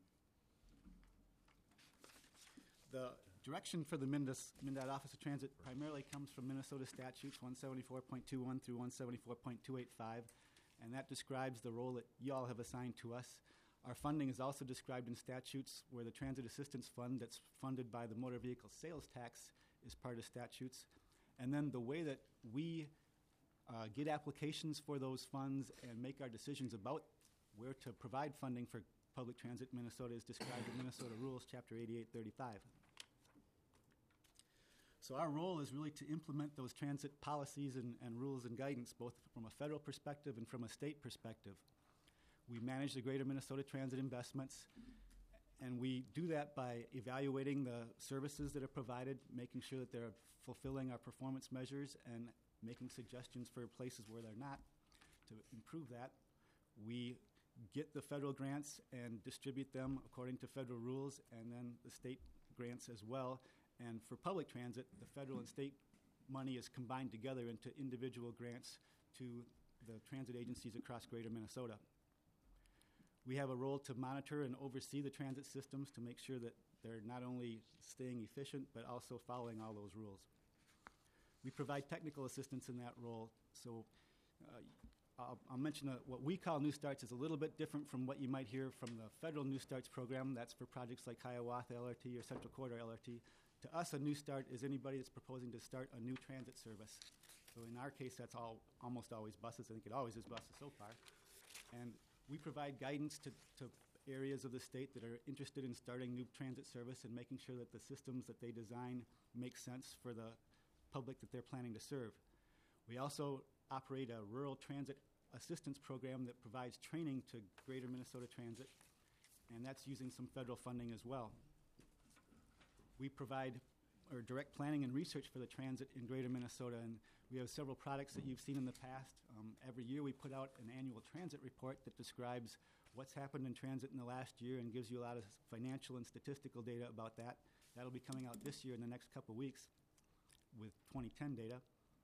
The direction for the MnDOT Office of Transit primarily comes from Minnesota statutes 174.21 through 174.285, and that describes the role that y'all have assigned to us. Our funding is also described in statutes where the Transit Assistance Fund that's funded by the motor vehicle sales tax is part of statutes. And then the way that we get applications for those funds and make our decisions about where to provide funding for public transit in Minnesota is described in Minnesota Rules, Chapter 8835. So our role is really to implement those transit policies and rules and guidance, both from a federal perspective and from a state perspective. We manage the Greater Minnesota Transit investments, and we do that by evaluating the services that are provided, making sure that they're fulfilling our performance measures, and making suggestions for places where they're not to improve that. We get the federal grants and distribute them according to federal rules, and then the state grants as well. And for public transit, the federal and state money is combined together into individual grants to the transit agencies across Greater Minnesota. We have a role to monitor and oversee the transit systems to make sure that they're not only staying efficient, but also following all those rules. We provide technical assistance in that role. So I'll mention what we call New Starts is a little bit different from what you might hear from the federal New Starts program. That's for projects like Hiawatha LRT or Central Corridor LRT. To us, a New Start is anybody that's proposing to start a new transit service. So in our case, that's almost always buses. I think it always is buses so far. And we provide guidance to areas of the state that are interested in starting new transit service and making sure that the systems that they design make sense for the public that they're planning to serve. We also operate a rural transit assistance program that provides training to Greater Minnesota Transit, and that's using some federal funding as well. We provide direct planning and research for the transit in Greater Minnesota, and we have several products that you've seen in the past. Every year we put out an annual transit report that describes what's happened in transit in the last year and gives you a lot of financial and statistical data about that. That'll be coming out this year in the next couple weeks with 2010 data.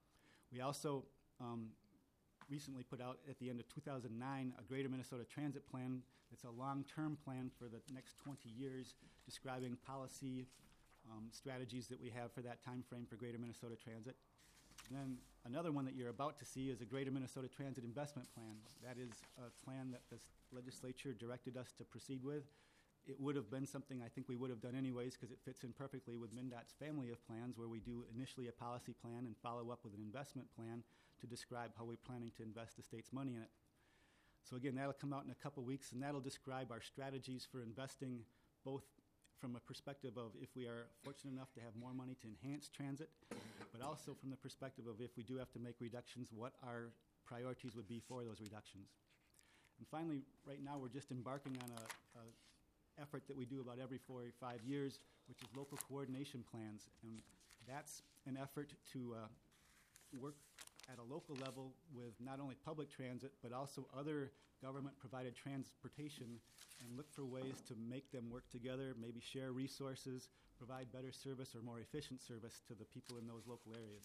We also recently put out at the end of 2009 a Greater Minnesota Transit Plan. It's a long-term plan for the next 20 years describing policy strategies that we have for that time frame for Greater Minnesota Transit. Then another one that you're about to see is a Greater Minnesota Transit Investment Plan. That is a plan that the legislature directed us to proceed with. It would have been something I think we would have done anyways because it fits in perfectly with MnDOT's family of plans where we do initially a policy plan and follow up with an investment plan to describe how we're planning to invest the state's money in it. So again, that'll come out in a couple weeks, and that'll describe our strategies for investing both from a perspective of if we are fortunate enough to have more money to enhance transit, but also from the perspective of if we do have to make reductions, what our priorities would be for those reductions. And finally, right now we're just embarking on a effort that we do about every 4 or 5 years, which is local coordination plans. And that's an effort to work at a local level with not only public transit, but also other government-provided transportation and look for ways to make them work together, maybe share resources, provide better service or more efficient service to the people in those local areas.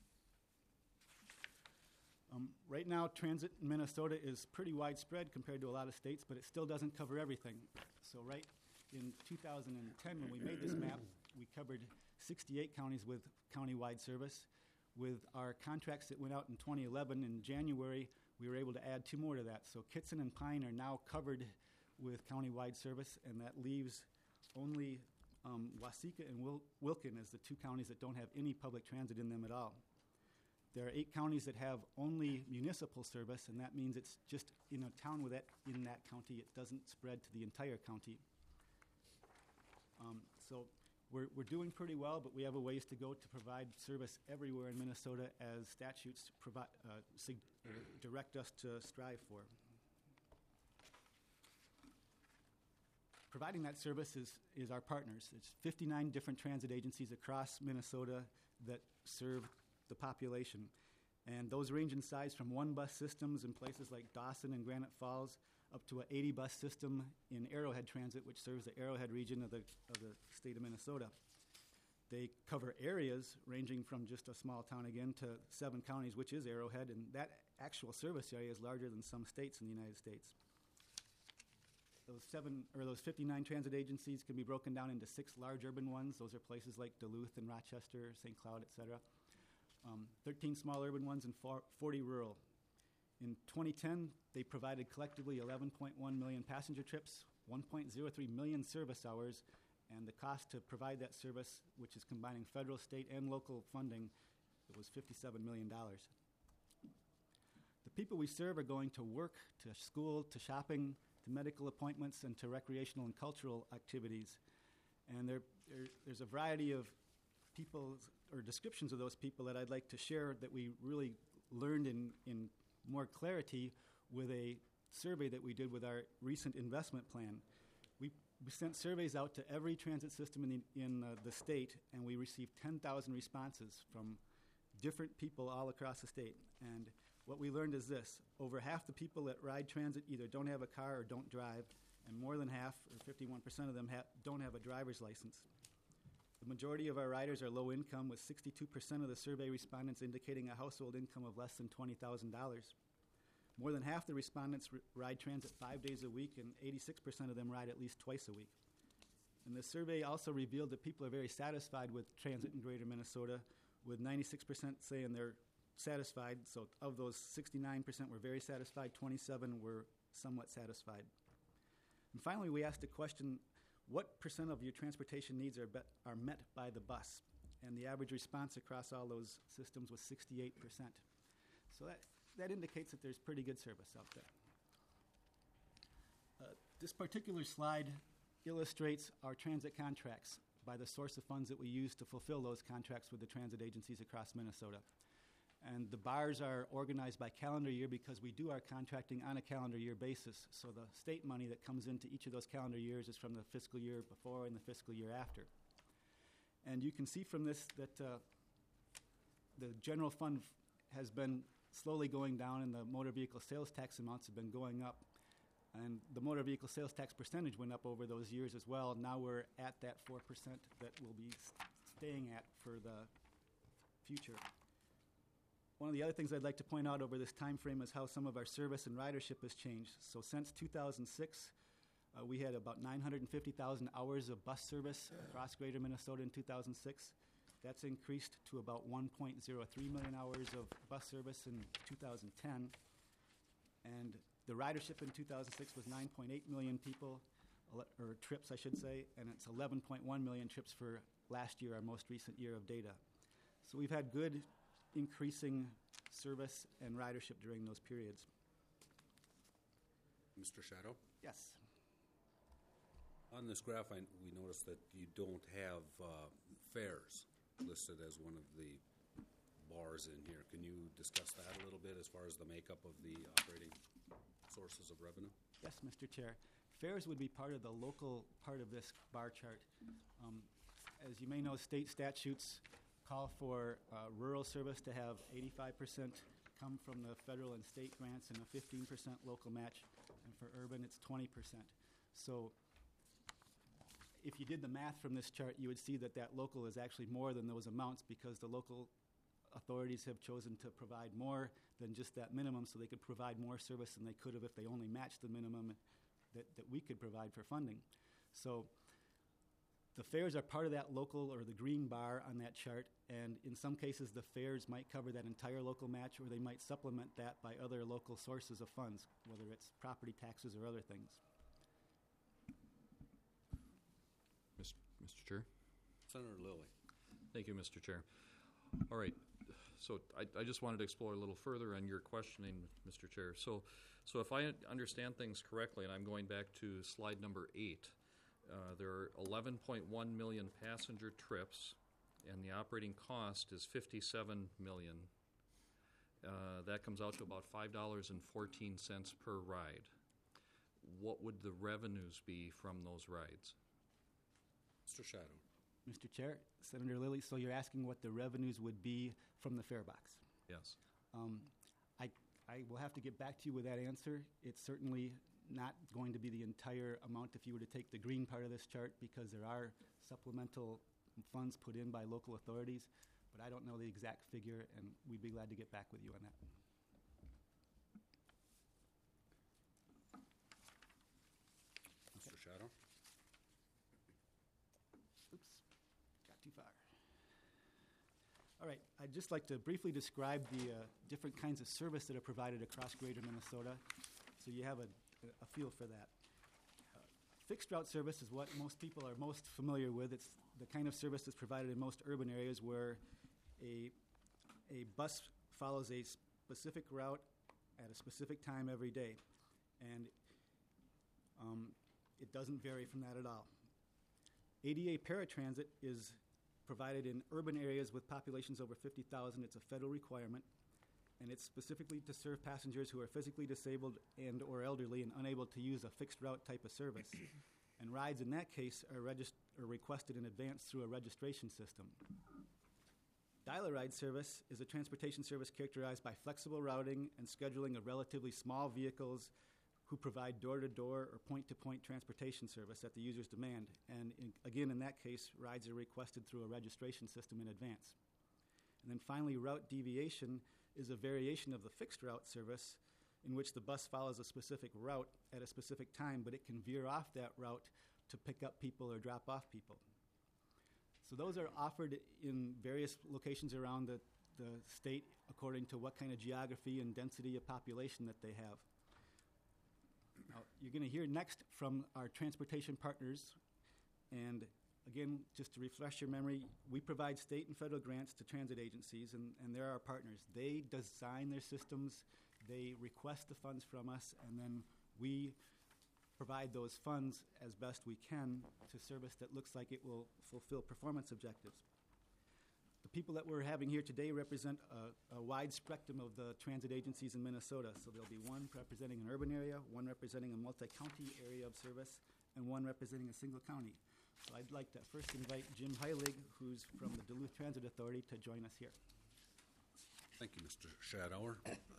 Right now, transit in Minnesota is pretty widespread compared to a lot of states, but it still doesn't cover everything. So right in 2010, when we made this map, we covered 68 counties with county-wide service. With our contracts that went out in 2011, in January, we were able to add 2 more to that. So Kitson and Pine are now covered with county-wide service, and that leaves only Waseca and Wilkin as the 2 counties that don't have any public transit in them at all. There are 8 counties that have only municipal service, and that means it's just in a town with that, in that county. It doesn't spread to the entire county. So we're doing pretty well, but we have a ways to go to provide service everywhere in Minnesota as statutes direct us to strive for. Providing that service is our partners. It's 59 different transit agencies across Minnesota that serve the population. And those range in size from 1 bus systems in places like Dawson and Granite Falls up to an 80 bus system in Arrowhead Transit, which serves the Arrowhead region of the state of Minnesota. They cover areas ranging from just a small town again to 7 counties, which is Arrowhead, and that actual service area is larger than some states in the United States. Those 59 transit agencies can be broken down into 6 large urban ones. Those are places like Duluth and Rochester, St. Cloud, et cetera. 13 small urban ones and 40 rural. In 2010, they provided collectively 11.1 million passenger trips, 1.03 million service hours, and the cost to provide that service, which is combining federal, state, and local funding, it was $57 million. The people we serve are going to work, to school, to shopping, to medical appointments, and to recreational and cultural activities. And there's a variety of people or descriptions of those people that I'd like to share that we really learned in more clarity with a survey that we did with our recent investment plan. We sent surveys out to every transit system in the state, and we received 10,000 responses from different people all across the state. And what we learned is this: over half the people that ride transit either don't have a car or don't drive, and more than half, or 51% of them, don't have a driver's license. The majority of our riders are low income, with 62% of the survey respondents indicating a household income of less than $20,000. More than half the respondents ride transit 5 days a week, and 86% of them ride at least twice a week. And the survey also revealed that people are very satisfied with transit in Greater Minnesota, with 96% saying they're satisfied. So of those, 69% were very satisfied, 27% were somewhat satisfied. And finally, we asked a question: what percent of your transportation needs are met by the bus? And the average response across all those systems was 68%. So that indicates that there's pretty good service out there. This particular slide illustrates our transit contracts by the source of funds that we use to fulfill those contracts with the transit agencies across Minnesota. And the bars are organized by calendar year because we do our contracting on a calendar year basis. So the state money that comes into each of those calendar years is from the fiscal year before and the fiscal year after. And you can see from this that the general fund has been slowly going down, and the motor vehicle sales tax amounts have been going up. And the motor vehicle sales tax percentage went up over those years as well. Now we're at that 4% that we'll be staying at for the future. One of the other things I'd like to point out over this time frame is how some of our service and ridership has changed. So since 2006, we had about 950,000 hours of bus service across greater Minnesota in 2006. That's increased to about 1.03 million hours of bus service in 2010. And the ridership in 2006 was 9.8 million people, or trips, I should say, and it's 11.1 million trips for last year, our most recent year of data. So we've had good increasing service and ridership during those periods. Mr. Shadow? Yes. On this graph, we noticed that you don't have fares listed as one of the bars in here. Can you discuss that a little bit as far as the makeup of the operating sources of revenue? Yes, Mr. Chair. Fares would be part of the local part of this bar chart. As you may know, state statutes call for rural service to have 85% come from the federal and state grants and a 15% local match, and for urban it's 20%. So if you did the math from this chart, you would see that that local is actually more than those amounts because the local authorities have chosen to provide more than just that minimum, so they could provide more service than they could have if they only matched the minimum that we could provide for funding. So the fares are part of that local or the green bar on that chart, and in some cases the fares might cover that entire local match, or they might supplement that by other local sources of funds, whether it's property taxes or other things. Mr. Chair? Senator Lilly. Thank you, Mr. Chair. All right. So I just wanted to explore a little further on your questioning, Mr. Chair. So if I understand things correctly, and I'm going back to slide number 8, there are 11.1 million passenger trips, and the operating cost is $57 million. That comes out to about $5.14 per ride. What would the revenues be from those rides? Mr. Shadow. Mr. Chair, Senator Lilly, so you're asking what the revenues would be from the fare box? Yes. I will have to get back to you with that answer. It's certainly not going to be the entire amount if you were to take the green part of this chart, because there are supplemental funds put in by local authorities, but I don't know the exact figure, and we'd be glad to get back with you on that. Mr. Shadow. Oops, got too far. All right, I'd just like to briefly describe the different kinds of service that are provided across greater Minnesota, so you have a feel for that. Fixed route service is what most people are most familiar with. It's the kind of service that's provided in most urban areas where a bus follows a specific route at a specific time every day, and it doesn't vary from that at all. ADA paratransit is provided in urban areas with populations over 50,000. It's a federal requirement, and it's specifically to serve passengers who are physically disabled and or elderly and unable to use a fixed route type of service. And rides in that case are requested in advance through a registration system. Dial-a-ride service is a transportation service characterized by flexible routing and scheduling of relatively small vehicles who provide door-to-door or point-to-point transportation service at the user's demand. And again, in that case, rides are requested through a registration system in advance. And then finally, route deviation is a variation of the fixed route service in which the bus follows a specific route at a specific time, but it can veer off that route to pick up people or drop off people. So those are offered in various locations around the state according to what kind of geography and density of population that they have. Now, you're going to hear next from our transportation partners, and again, just to refresh your memory, we provide state and federal grants to transit agencies, and they're our partners. They design their systems, they request the funds from us, and then we provide those funds as best we can to service that looks like it will fulfill performance objectives. The people that we're having here today represent a wide spectrum of the transit agencies in Minnesota. So there'll be one representing an urban area, one representing a multi-county area of service, and one representing a single county. So I'd like to first invite Jim Heilig, who's from the Duluth Transit Authority, to join us here. Thank you, Mr. Shadower.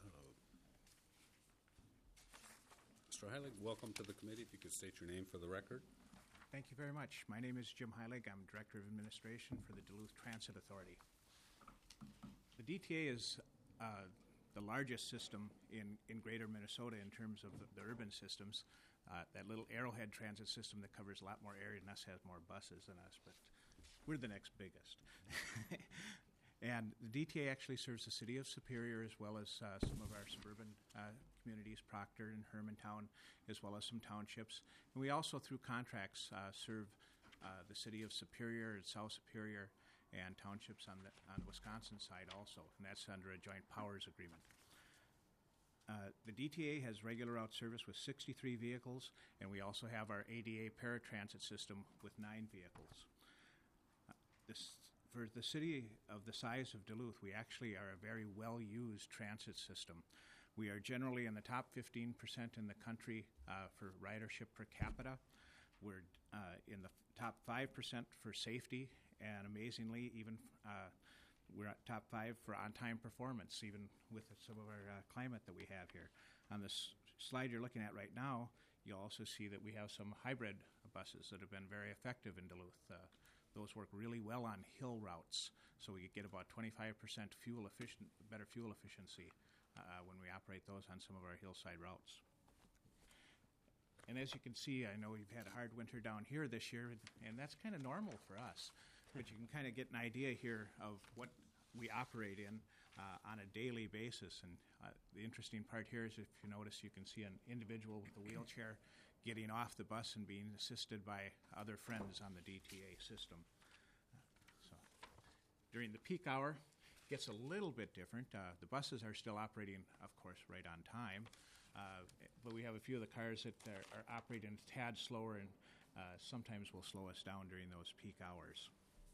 Mr. Heilig, welcome to the committee. If you could state your name for the record. Thank you very much. My name is Jim Heilig. I'm Director of Administration for the Duluth Transit Authority. The DTA is the largest system in greater Minnesota in terms of the urban systems. That little Arrowhead transit system that covers a lot more area than us has more buses than us, but we're the next biggest. And the DTA actually serves the city of Superior as well as some of our suburban communities, Proctor and Hermantown, as well as some townships. And we also, through contracts, serve the city of Superior and South Superior and townships on the Wisconsin side also, and that's under a joint powers agreement. The DTA has regular route service with 63 vehicles, and we also have our ADA paratransit system with 9 vehicles. For the city of the size of Duluth, we actually are a very well-used transit system. We are generally in the top 15% in the country for ridership per capita. We're in the top 5% for safety, and amazingly, even we're at top 5 for on-time performance, even with some of our climate that we have here. On this slide you're looking at right now, you'll also see that we have some hybrid buses that have been very effective in Duluth. Those work really well on hill routes, so we get about 25% better fuel efficiency when we operate those on some of our hillside routes. And as you can see, I know we've had a hard winter down here this year, and that's kind of normal for us. But you can kind of get an idea here of what we operate in on a daily basis. And the interesting part here is, if you notice, you can see an individual with a wheelchair getting off the bus and being assisted by other friends on the DTA system. So during the peak hour, it gets a little bit different. The buses are still operating, of course, right on time. But we have a few of the cars that are operating a tad slower and sometimes will slow us down during those peak hours.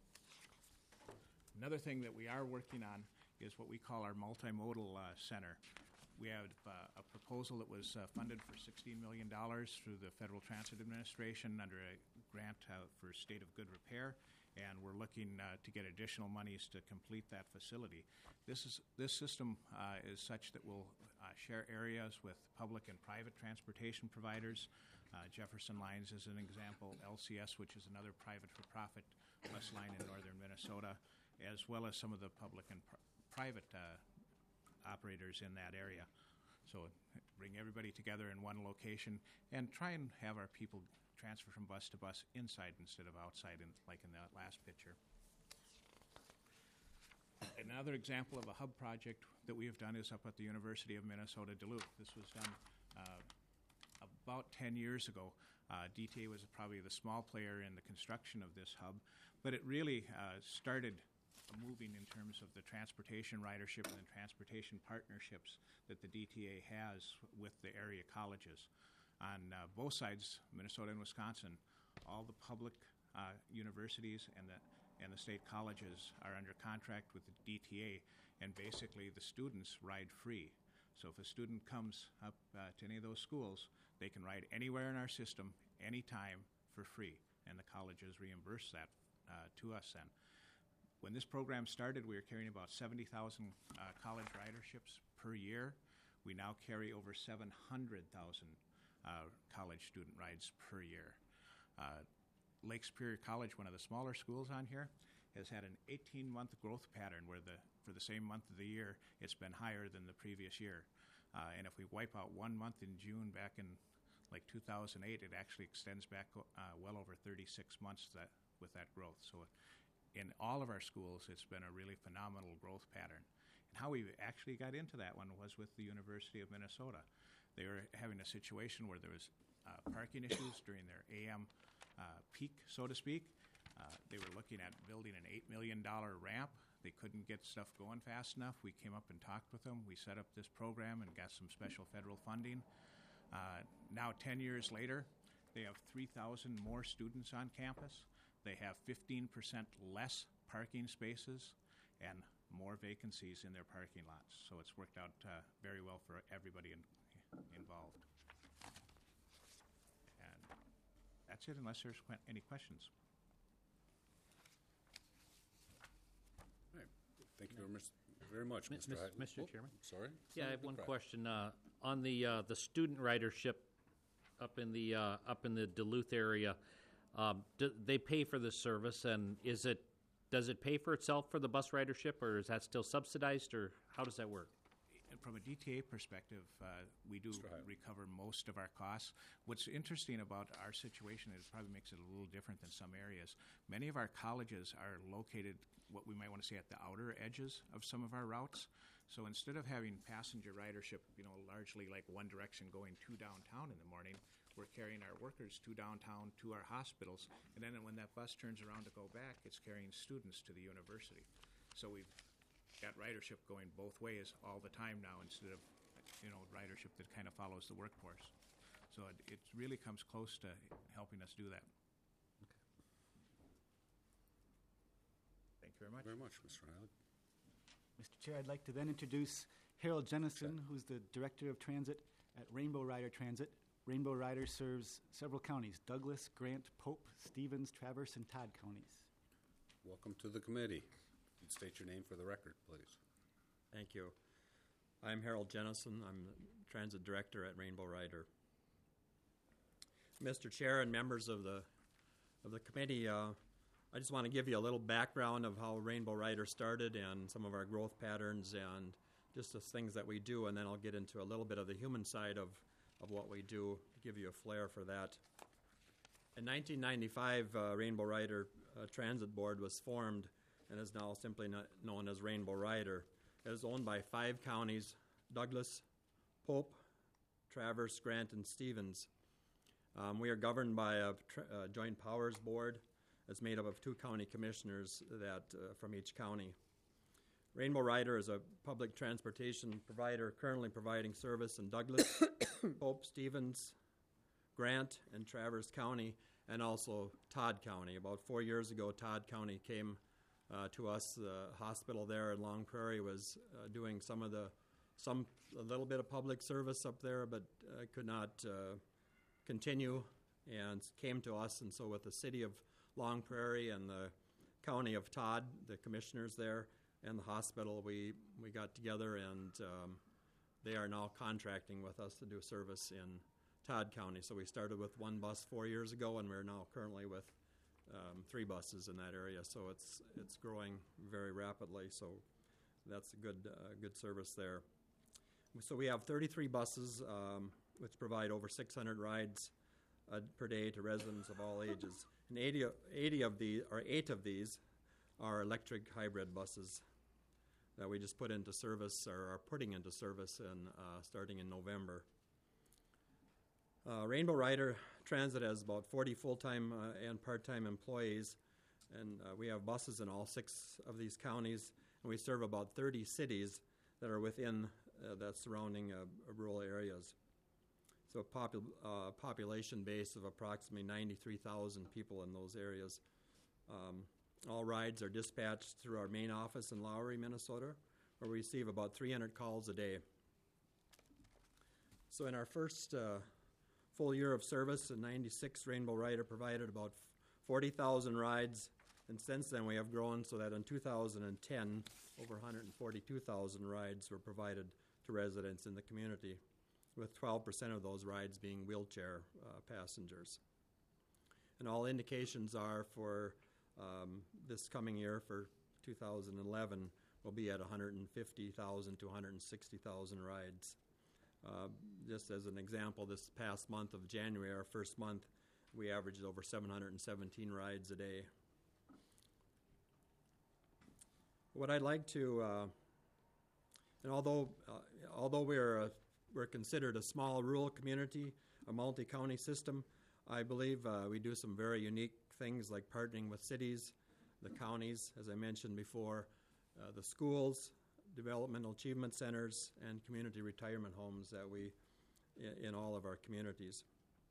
Another thing that we are working on is what we call our multimodal center. We have a proposal that was funded for $16 million through the Federal Transit Administration under a grant for State of Good Repair, and we're looking to get additional monies to complete that facility. This system is such that we'll share areas with public and private transportation providers. Jefferson Lines is an example, LCS, which is another private for-profit bus line in northern Minnesota, as well as some of the public and private operators in that area. So bring everybody together in one location and try and have our people transfer from bus to bus inside instead of outside, like in that last picture. Another example of a hub project that we have done is up at the University of Minnesota Duluth. This was done about 10 years ago. DTA was probably the small player in the construction of this hub, but it really started moving in terms of the transportation ridership and the transportation partnerships that the DTA has with the area colleges. On both sides, Minnesota and Wisconsin, all the public universities and the state colleges are under contract with the DTA, and basically the students ride free. So if a student comes up to any of those schools, they can ride anywhere in our system, anytime, for free, and the colleges reimburse that to us then. When this program started, we were carrying about 70,000 college riderships per year. We now carry over 700,000 college student rides per year. Lake Superior College, one of the smaller schools on here, has had an 18-month growth pattern where for the same month of the year, it's been higher than the previous year. And if we wipe out 1 month in June back in like 2008, it actually extends back well over 36 months with that growth. So in all of our schools, it's been a really phenomenal growth pattern. And how we actually got into that one was with the University of Minnesota. They were having a situation where there was parking issues during their AM peak, so to speak. They were looking at building an $8 million ramp. They couldn't get stuff going fast enough. We came up and talked with them. We set up this program and got some special federal funding. Now, 10 years later, they have 3,000 more students on campus. They have 15% less parking spaces and more vacancies in their parking lots. So it's worked out very well for everybody involved. And that's it, unless there's any questions. All right. Thank you very much, Mr. Heitley. Mr. Chairman? Sorry? Yeah, I have Senator one Pratt. question. On the student ridership up in the Duluth area, do they pay for the service, and is it does it pay for itself for the bus ridership, or is that still subsidized, or how does that work? And from a DTA perspective, we do recover most of our costs. What's interesting about our situation is it probably makes it a little different than some areas. Many of our colleges are located, what we might want to say, at the outer edges of some of our routes. So instead of having passenger ridership, largely like one direction going to downtown in the morning, we're carrying our workers to downtown to our hospitals. And then when that bus turns around to go back, it's carrying students to the university. So we've got ridership going both ways all the time now instead of, ridership that kind of follows the workforce. So it really comes close to helping us do that. Thank you very much. Very much, Mr. Heilig. Mr. Chair, I'd like to then introduce Harold Jennison, who's the Director of Transit at Rainbow Rider Transit. Rainbow Rider serves several counties: Douglas, Grant, Pope, Stevens, Traverse, and Todd counties. Welcome to the committee. You'd state your name for the record, please. Thank you. I'm Harold Jennison. I'm the Transit Director at Rainbow Rider. Mr. Chair and members of the committee, I just want to give you a little background of how Rainbow Rider started and some of our growth patterns and just the things that we do, and then I'll get into a little bit of the human side of what we do to give you a flair for that. In 1995, Rainbow Rider Transit Board was formed and is now simply known as Rainbow Rider. It is owned by 5 counties: Douglas, Pope, Traverse, Grant, and Stevens. We are governed by a joint powers board. It's made up of 2 county commissioners from each county. Rainbow Rider is a public transportation provider currently providing service in Douglas, Pope, Stevens, Grant, and Traverse County, and also Todd County. About 4 years ago, Todd County came to us. The hospital there in Long Prairie was doing a little bit of public service up there, but could not continue, and came to us. And so with the city of Long Prairie and the county of Todd, the commissioners there, and the hospital, we got together, and they are now contracting with us to do service in Todd County. So we started with 1 bus 4 years ago, and we're now currently with 3 buses in that area. So it's growing very rapidly. So that's a good service there. So we have 33 buses, which provide over 600 rides per day to residents of all ages. And 8 of these are electric hybrid buses that we just put into service, or are putting into service starting in November. Rainbow Rider Transit has about 40 full-time and part-time employees, and we have buses in all 6 of these counties, and we serve about 30 cities that are within the surrounding rural areas. So a population base of approximately 93,000 people in those areas. All rides are dispatched through our main office in Lowry, Minnesota, where we receive about 300 calls a day. So in our first full year of service in '96, Rainbow Rider provided about 40,000 rides, and since then we have grown so that in 2010, over 142,000 rides were provided to residents in the community, with 12% of those rides being wheelchair passengers. And all indications are for this coming year, for 2011, will be at 150,000 to 160,000 rides. Just as an example, this past month of January, our first month, we averaged over 717 rides a day. What I'd like to, and although we're considered a small rural community, a multi-county system, I believe we do some very unique things like partnering with cities, the counties, as I mentioned before, the schools, developmental achievement centers, and community retirement homes that we in all of our communities.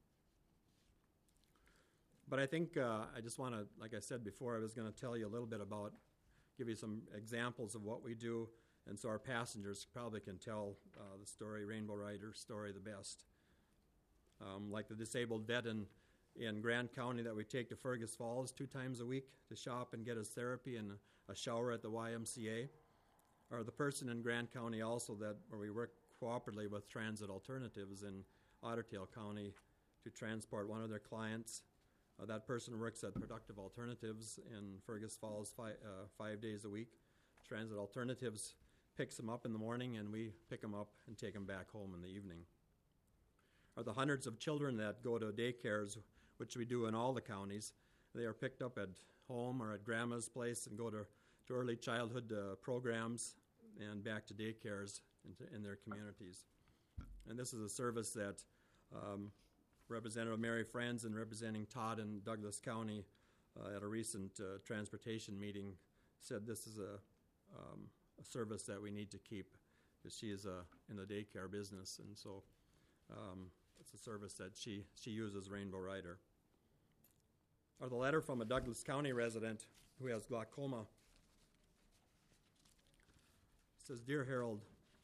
But I think I just want to, like I said before, I was going to tell you a little bit about, give you some examples of what we do, and so our passengers probably can tell the story, Rainbow Rider story, the best. Like the disabled vet in Grant County that we take to Fergus Falls 2 times a week to shop and get his therapy and a shower at the YMCA. Or the person in Grant County also where we work cooperatively with Transit Alternatives in Otter Tail County to transport one of their clients That person works at Productive Alternatives in Fergus Falls 5 days a week. Transit Alternatives picks them up in the morning, and we pick them up and take them back home in the evening. Are the hundreds of children that go to daycares, which we do in all the counties. They are picked up at home or at grandma's place and go to early childhood programs and back to daycares in their communities. And this is a service that Representative Mary Franzen, representing Todd in Douglas County at a recent transportation meeting, said this is a service that we need to keep because she is in the daycare business, and so it's a service that she uses, Rainbow Rider. Or the letter from a Douglas County resident who has glaucoma. It says, "Dear Harold,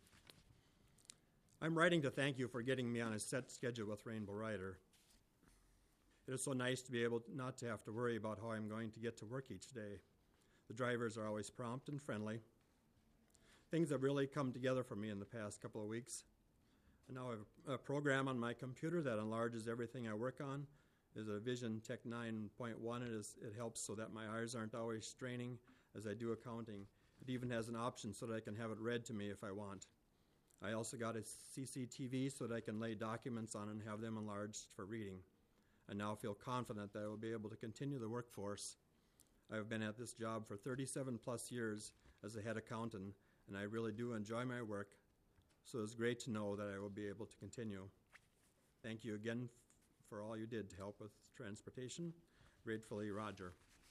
I'm writing to thank you for getting me on a set schedule with Rainbow Rider. It is so nice to be able not to have to worry about how I'm going to get to work each day. The drivers are always prompt and friendly. Things have really come together for me in the past couple of weeks. And now I have a program on my computer that enlarges everything I work on. There's a Vision Tech 9.1. It helps so that my eyes aren't always straining as I do accounting. It even has an option so that I can have it read to me if I want. I also got a CCTV so that I can lay documents on and have them enlarged for reading. I now feel confident that I will be able to continue the workforce. I have been at this job for 37 plus years as a head accountant, and I really do enjoy my work, so it's great to know that I will be able to continue. Thank you again for all you did to help with transportation. Gratefully, Roger."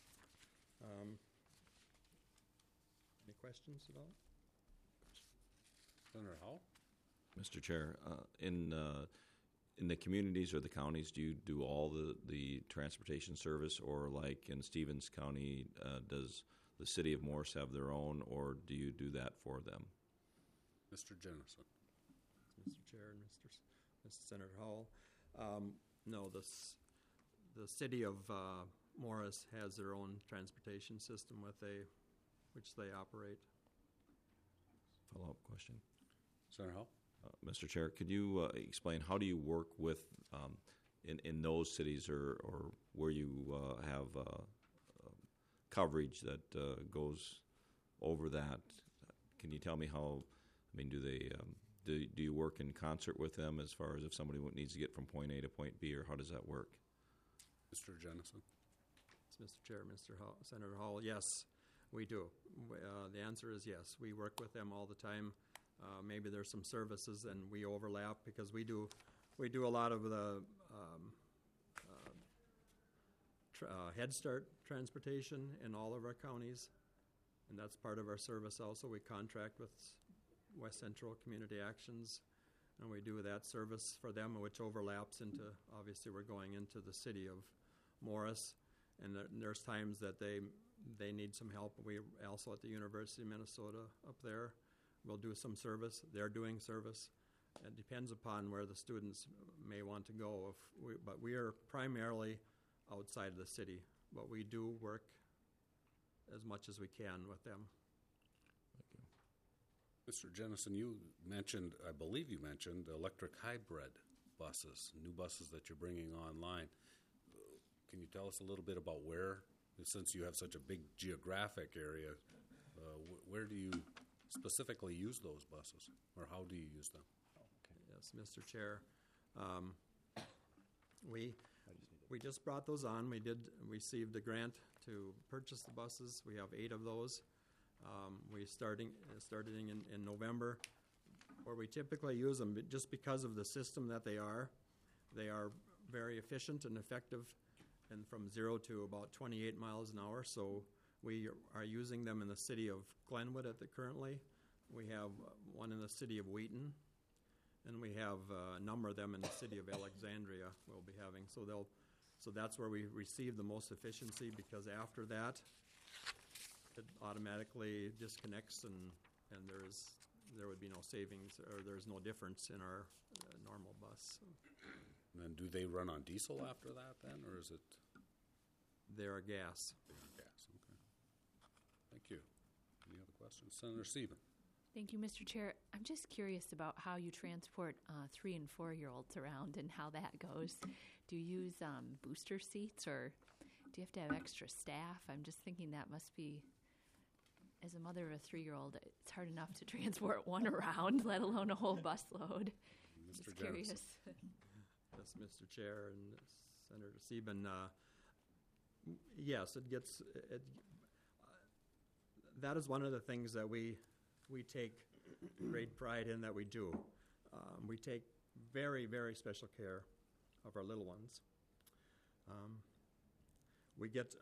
Any questions at all? Senator Howell? Mr. Chair, in the communities or the counties, do you do all the transportation service, or like in Stevens County, does the city of Morris have their own, or do you do that for them? Mr. Jennison. Mr. Chair and Mr. Senator Howell. No, the city of Morris has their own transportation system which they operate. Follow-up question. Senator Howell? Mr. Chair, could you explain how do you work with in those cities or where you have coverage that goes over that? Can you tell me how? I mean, do they do you work in concert with them as far as if somebody needs to get from point A to point B, or how does that work? Mr. Jennison? Mr. Chair, Senator Hall, yes, we do. The answer is yes. We work with them all the time. Maybe there's some services and we overlap because we do a lot of the Head Start transportation in all of our counties, and that's part of our service also. We contract with West Central Community Actions, and we do that service for them, which overlaps into, obviously we're going into the city of Morris, and there's times that they need some help. We also at the University of Minnesota up there, we'll do some service. They're doing service. It depends upon where the students may want to go. But we are primarily outside of the city, but we do work as much as we can with them. Mr. Jennison, you mentioned, I believe you mentioned, electric hybrid buses, new buses that you're bringing online. Can you tell us a little bit about where, since you have such a big geographic area, where do you specifically use those buses, or how do you use them? Yes, Mr. Chair. We just brought those on. We did receive the grant to purchase the buses. We have 8 of those. We starting in November, where we typically use them just because of the system that they are. They are very efficient and effective, and from 0 to about 28 miles an hour. So we are using them in the city of Glenwood currently. We have one in the city of Wheaton, and we have a number of them in the city of Alexandria we'll be having. So that's where we receive the most efficiency, because after that, it automatically disconnects, and there would be no savings, or there's no difference in our normal bus. And then do they run on diesel after that then, or is it? They're gas. Gas, okay. Thank you. Any other questions? Senator Stephen? Thank you, Mr. Chair. I'm just curious about how you transport 3 and 4-year-olds around and how that goes. Do you use booster seats, or do you have to have extra staff? I'm just thinking that must be, as a mother of a 3-year-old, it's hard enough to transport one around, let alone a whole busload. Mr. Just curious. Yes, Mr. Chair and Senator Sieben. Yes, that is one of the things that we take great pride in that we do. We take very, very special care of our little ones. We get,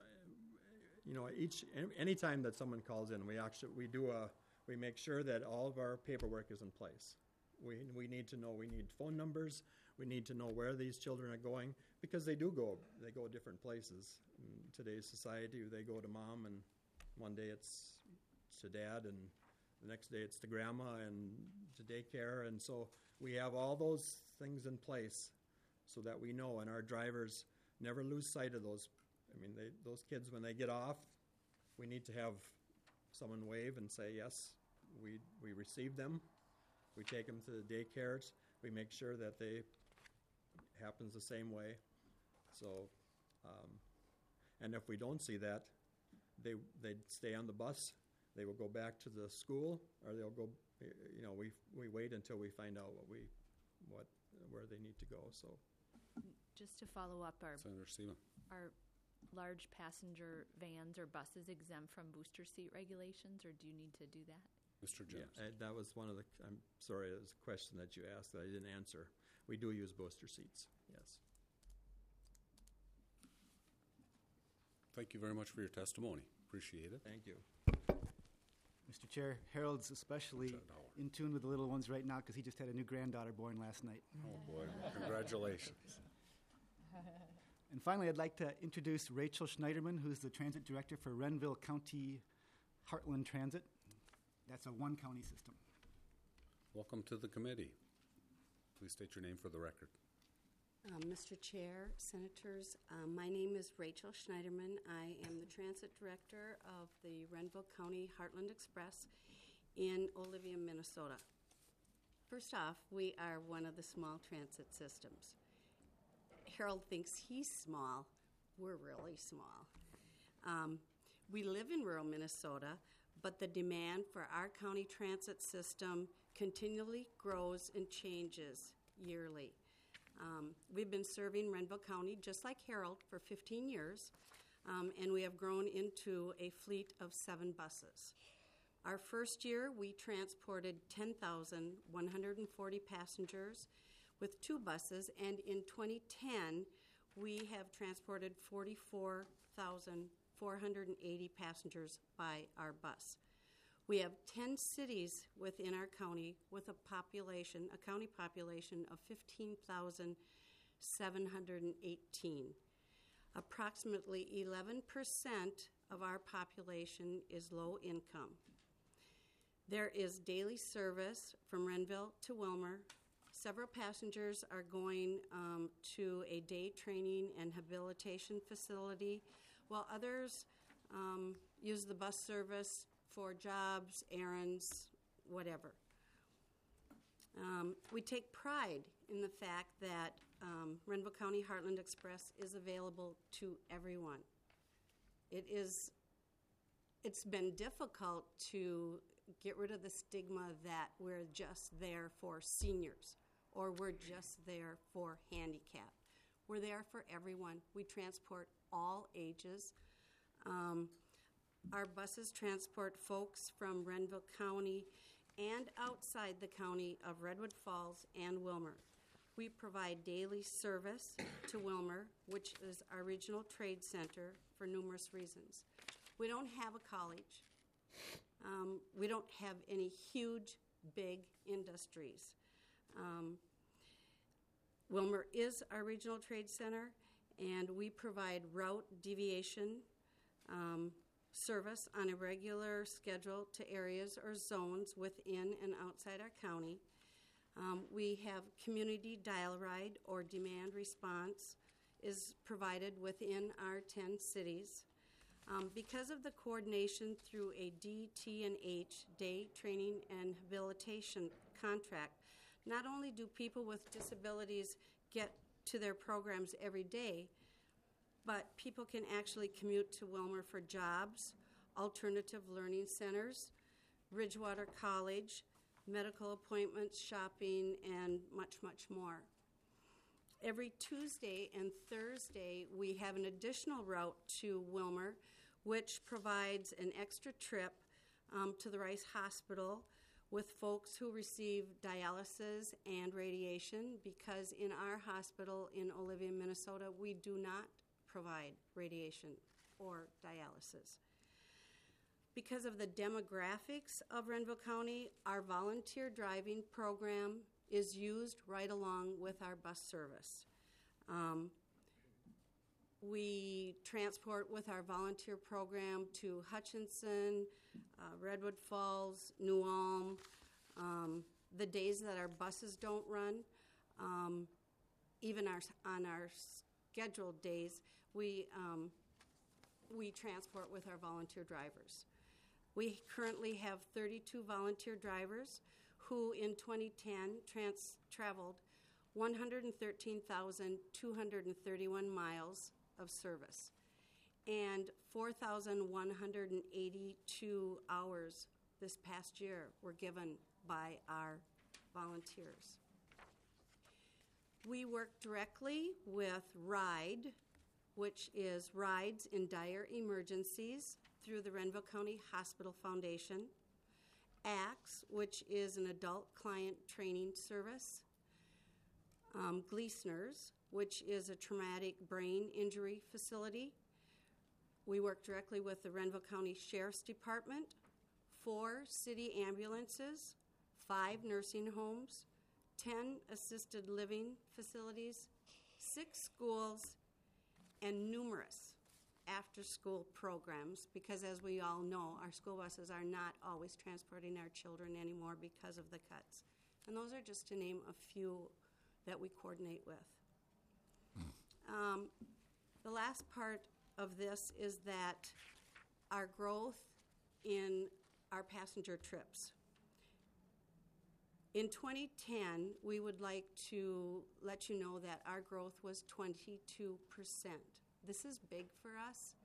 anytime that someone calls in, we make sure that all of our paperwork is in place. We need to know, we need phone numbers, we need to know where these children are going, because they go different places. In today's society, they go to mom, and one day it's to dad, and the next day it's to grandma and to daycare, and so we have all those things in place so that we know, and our drivers never lose sight of those. I mean, those kids, when they get off, we need to have someone wave and say, yes, we received them. We take them to the daycares. We make sure that they happens the same way. So, and if we don't see that, they stay on the bus. They will go back to the school, or they'll go. We wait until we find out where they need to go. So, Just to follow up, Senator Seaman. are large passenger vans or buses exempt from booster seat regulations, or do you need to do that? Mr. James. yeah, that was one of the. I'm sorry, it was a question that you asked that I didn't answer. We do use booster seats. Yes. Thank you very much for your testimony. Appreciate it. Thank you. Mr. Chair, Harold's especially in tune with the little ones right now because he just had a new granddaughter born last night. Oh, boy. Congratulations. And finally, I'd like to introduce Rachel Schneiderman, who's the Transit Director for Renville County Heartland Transit. That's a one-county system. Welcome to the committee. Please state your name for the record. Mr. Chair, Senators, my name is Rachel Schneiderman. I am the Transit Director of the Renville County Heartland Express in Olivia, Minnesota. First off, we are one of the small transit systems. Harold thinks he's small. We're really small. We live in rural Minnesota, but the demand for our county transit system continually grows and changes yearly. We've been serving Renville County, just like Harold, for 15 years, and we have grown into a fleet of 7 buses. Our first year, we transported 10,140 passengers with 2 buses, and in 2010, we have transported 44,480 passengers by our bus. We have 10 cities within our county with a county population of 15,718. Approximately 11% of our population is low income. There is daily service from Renville to Wilmer. Several passengers are going to a day training and habilitation facility, while others use the bus service for jobs, errands, whatever. We take pride in the fact that Renville County Heartland Express is available to everyone. It's been difficult to get rid of the stigma that we're just there for seniors or we're just there for handicapped. We're there for everyone. We transport all ages. Our buses transport folks from Renville County and outside the county of Redwood Falls and Wilmer. We provide daily service to Wilmer, which is our regional trade center, for numerous reasons. We don't have a college. We don't have any huge, big industries. Wilmer is our regional trade center, and we provide route deviation service on a regular schedule to areas or zones within and outside our county. We have community dial ride or demand response is provided within our 10 cities. Because of the coordination through a DT&H, Day Training and Habilitation contract, not only do people with disabilities get to their programs every day, but people can actually commute to Wilmer for jobs, alternative learning centers, Bridgewater College, medical appointments, shopping, and much, much more. Every Tuesday and Thursday, we have an additional route to Wilmer, which provides an extra trip to the Rice Hospital with folks who receive dialysis and radiation, because in our hospital in Olivia, Minnesota, we do not provide radiation or dialysis. Because of the demographics of Renville County, our volunteer driving program is used right along with our bus service. We transport with our volunteer program to Hutchinson, Redwood Falls, New Ulm. The days that our buses don't run, even on our scheduled days, we transport with our volunteer drivers. We currently have 32 volunteer drivers who in 2010 traveled 113,231 miles of service, and 4,182 hours this past year were given by our volunteers. We work directly with RIDE, which is Rides in Dire Emergencies, through the Renville County Hospital Foundation, ACTS, which is an adult client training service, Gleasners, which is a traumatic brain injury facility. We work directly with the Renville County Sheriff's Department, 4 city ambulances, 5 nursing homes, 10 assisted living facilities, 6 schools, and numerous after-school programs, because as we all know, our school buses are not always transporting our children anymore because of the cuts. And those are just to name a few that we coordinate with. The last part of this is that our growth in our passenger trips. In 2010, we would like to let you know that our growth was 22%. This is big for us.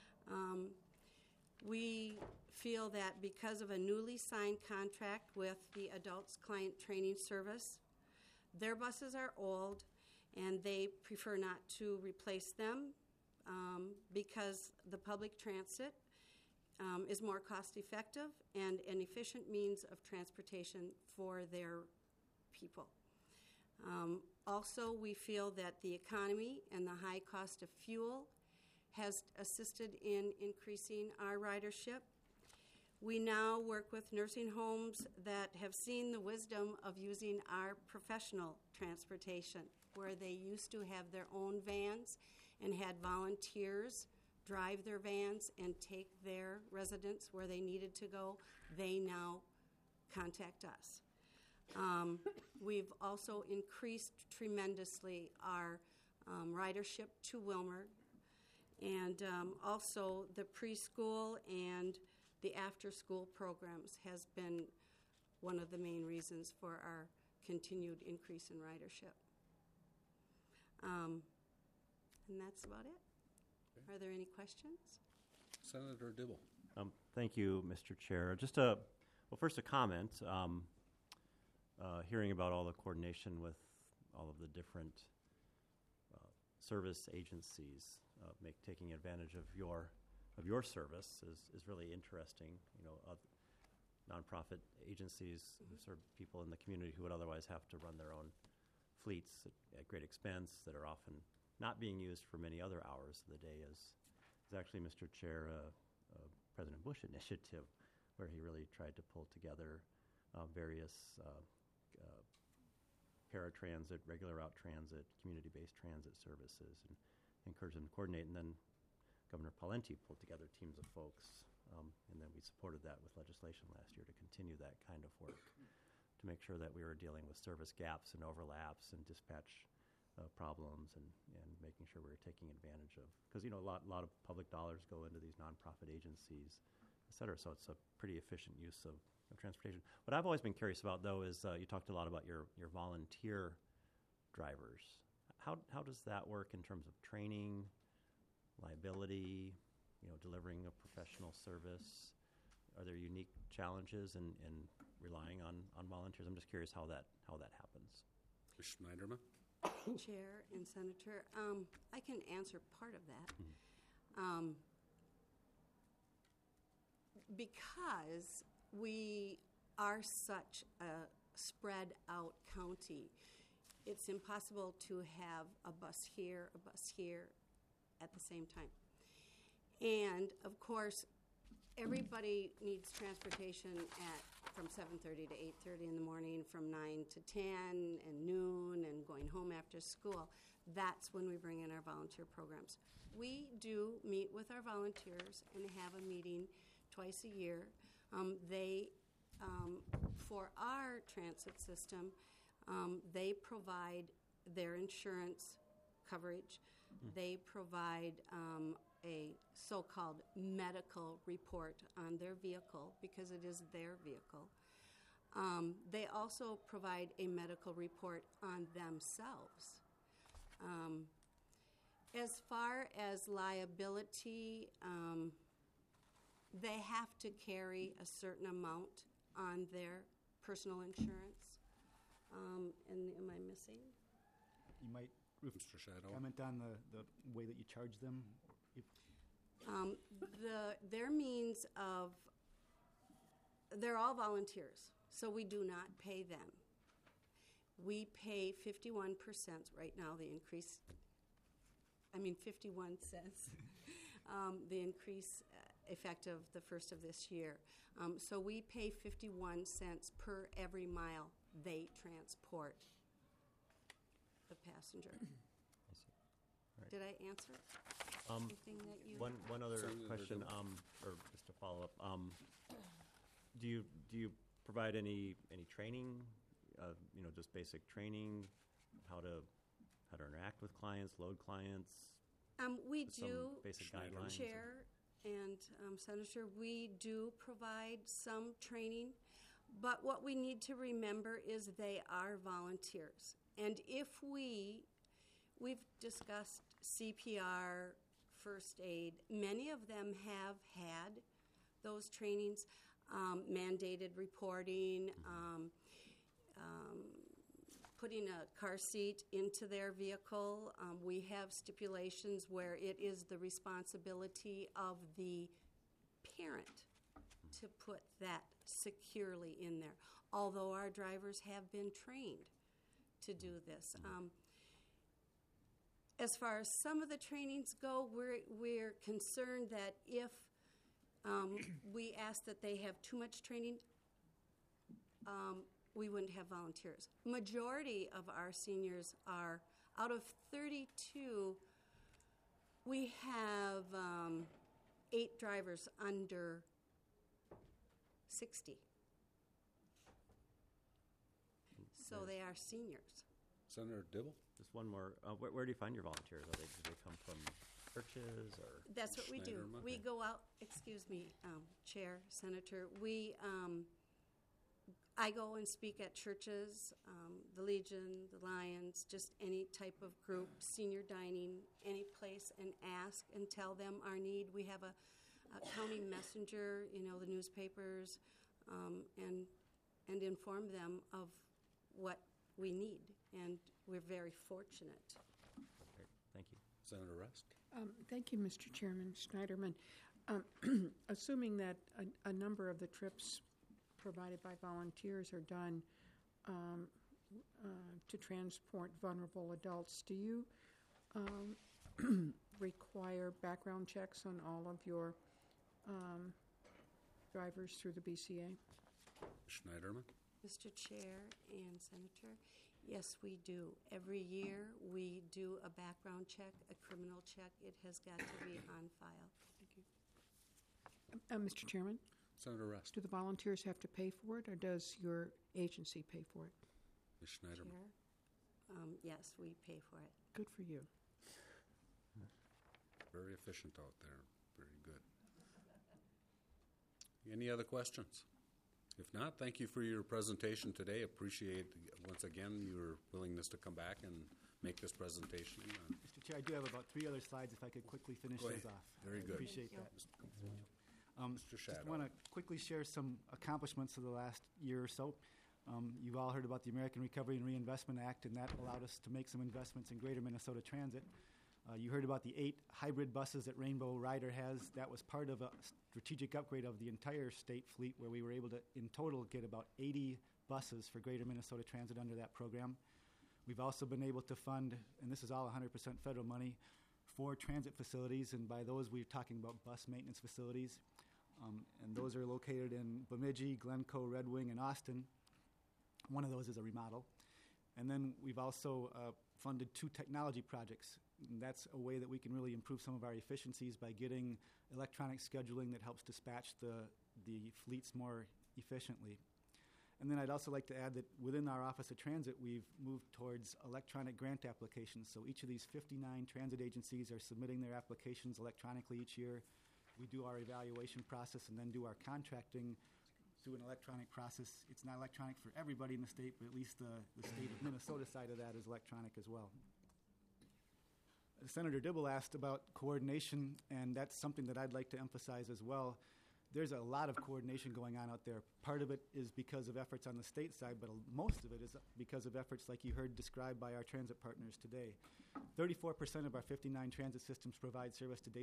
We feel that because of a newly signed contract with the Adults Client Training Service, their buses are old and they prefer not to replace them because the public transit is more cost effective and an efficient means of transportation for their people. Also, we feel that the economy and the high cost of fuel has assisted in increasing our ridership. We now work with nursing homes that have seen the wisdom of using our professional transportation, where they used to have their own vans and had volunteers drive their vans and take their residents where they needed to go. They now contact us. We've also increased tremendously our ridership to Wilmer, and also the preschool and the after-school programs has been one of the main reasons for our continued increase in ridership. And that's about it. Are there any questions? Senator Dibble. Thank you, Mr. Chair. First a comment. Hearing about all the coordination with all of the different service agencies, taking advantage of your service is really interesting. You know, nonprofit agencies who serve people in the community who would otherwise have to run their own fleets at great expense that are often not being used for many other hours of the day is actually, Mr. Chair, President Bush initiative, where he really tried to pull together various paratransit, regular route transit, community-based transit services, and encourage them to coordinate. And then Governor Pawlenty pulled together teams of folks, and then we supported that with legislation last year to continue that kind of work, to make sure that we were dealing with service gaps and overlaps and dispatch problems and making sure we're taking advantage of, because, a lot of public dollars go into these nonprofit agencies, et cetera, so it's a pretty efficient use of transportation. What I've always been curious about, though, is you talked a lot about your volunteer drivers. How does that work in terms of training, liability, delivering a professional service? Are there unique challenges in relying on volunteers? I'm just curious how that happens. Ms. Schneiderman? Chair and Senator, I can answer part of that. Because we are such a spread out county, it's impossible to have a bus here at the same time. And of course, everybody needs transportation from 7:30 to 8:30 in the morning, from 9 to 10 and noon, and going home after school. That's when we bring in our volunteer programs. We do meet with our volunteers and have a meeting twice a year. For our transit system, they provide their insurance coverage. They provide a so-called medical report on their vehicle because it is their vehicle. They also provide a medical report on themselves. As far as liability, they have to carry a certain amount on their personal insurance. And am I missing? You might Mr. Shadow? comment on the way that you charge them? Their means of, they're all volunteers, so we do not pay them. We pay 51% right now, the increase, 51 cents, the increase effective the first of this year. So we pay 51 cents per every mile they transport the passenger. Right. Did I answer everything that you... One other question, or just to follow up. Do you provide any training? Just basic training, how to interact with clients, load clients. We some do, basic guidelines. Chair and Senator, we do provide some training, but what we need to remember is they are volunteers, and if we've discussed CPR, first aid. Many of them have had those trainings, mandated reporting, putting a car seat into their vehicle. We have stipulations where it is the responsibility of the parent to put that securely in there, although our drivers have been trained to do this. As far as some of the trainings go, we're concerned that if we ask that they have too much training, we wouldn't have volunteers. Majority of our seniors are, out of 32, we have 8 drivers under 60. So they are seniors. Senator Dibble? Just one more. Where do you find your volunteers? Do they come from churches or? That's what we do. Schneider, We go out, excuse me, Chair, Senator, I go and speak at churches, the Legion, the Lions, just any type of group, senior dining, any place, and ask and tell them our need. We have a county messenger, the newspapers, and inform them of what we need, and we're very fortunate. Great. Thank you. Senator Rusk? Thank you, Mr. Chairman Schneiderman. Assuming that a number of the trips provided by volunteers are done to transport vulnerable adults, do you require background checks on all of your drivers through the BCA? Schneiderman? Mr. Chair and Senator, yes, we do. Every year, we do a background check, a criminal check. It has got to be on file. Thank you. Mr. Chairman? Senator Rusk? Do the volunteers have to pay for it, or does your agency pay for it? Ms. Schneiderman? Chair? yes, we pay for it. Good for you. Very efficient out there. Very good. Any other questions? If not, thank you for your presentation today. Appreciate, once again, your willingness to come back and make this presentation. Mr. Chair, I do have about 3 other slides if I could quickly finish Go those ahead. off. Very good. Appreciate that. Mr. Just Shadow. want to quickly share some accomplishments of the last year or so. You've all heard about the American Recovery and Reinvestment Act, and that allowed us to make some investments in Greater Minnesota Transit. You heard about the 8 hybrid buses that Rainbow Rider has. That was part of a strategic upgrade of the entire state fleet, where we were able to, in total, get about 80 buses for Greater Minnesota Transit under that program. We've also been able to fund, and this is all 100% federal money, 4 transit facilities, and by those we're talking about bus maintenance facilities. And those are located in Bemidji, Glencoe, Red Wing, and Austin. One of those is a remodel. And then we've also funded 2 technology projects. And that's a way that we can really improve some of our efficiencies by getting electronic scheduling that helps dispatch the fleets more efficiently. And then I'd also like to add that within our Office of Transit, we've moved towards electronic grant applications. So each of these 59 transit agencies are submitting their applications electronically each year. We do our evaluation process and then do our contracting through an electronic process. It's not electronic for everybody in the state, but at least the state of Minnesota side of that is electronic as well. Senator Dibble asked about coordination, and that's something that I'd like to emphasize as well. There's a lot of coordination going on out there. Part of it is because of efforts on the state side, but most of it is because of efforts like you heard described by our transit partners today. 34% of our 59 transit systems provide service to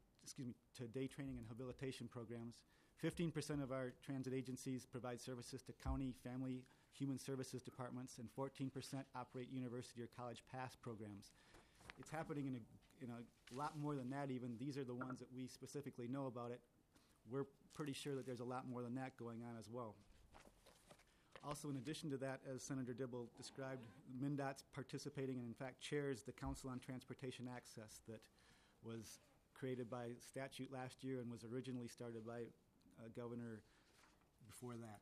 day training and habilitation programs. 15% of our transit agencies provide services to county, family, human services departments, and 14% operate university or college pass programs. It's happening in a lot more than that even. These are the ones that we specifically know about it. We're pretty sure that there's a lot more than that going on as well. Also, in addition to that, as Senator Dibble described, MnDOT's participating and in fact chairs the Council on Transportation Access that was created by statute last year and was originally started by Governor before that.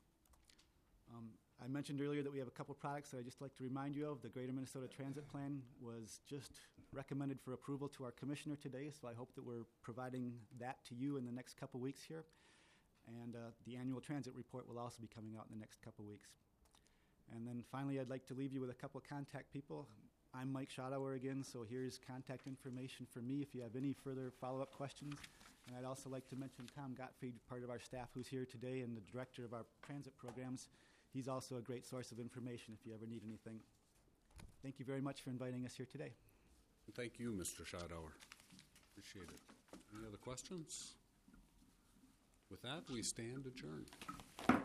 I mentioned earlier that we have a couple products that I'd just like to remind you of. The Greater Minnesota Transit Plan was just recommended for approval to our commissioner today, so I hope that we're providing that to you in the next couple weeks here. And the annual transit report will also be coming out in the next couple weeks. And then finally, I'd like to leave you with a couple of contact people. I'm Mike Schadauer again, so here's contact information for me if you have any further follow-up questions. And I'd also like to mention Tom Gottfried, part of our staff who's here today and the director of our transit programs. He's also a great source of information if you ever need anything. Thank you very much for inviting us here today. Thank you, Mr. Schadauer. Appreciate it. Any other questions? With that, we stand adjourned.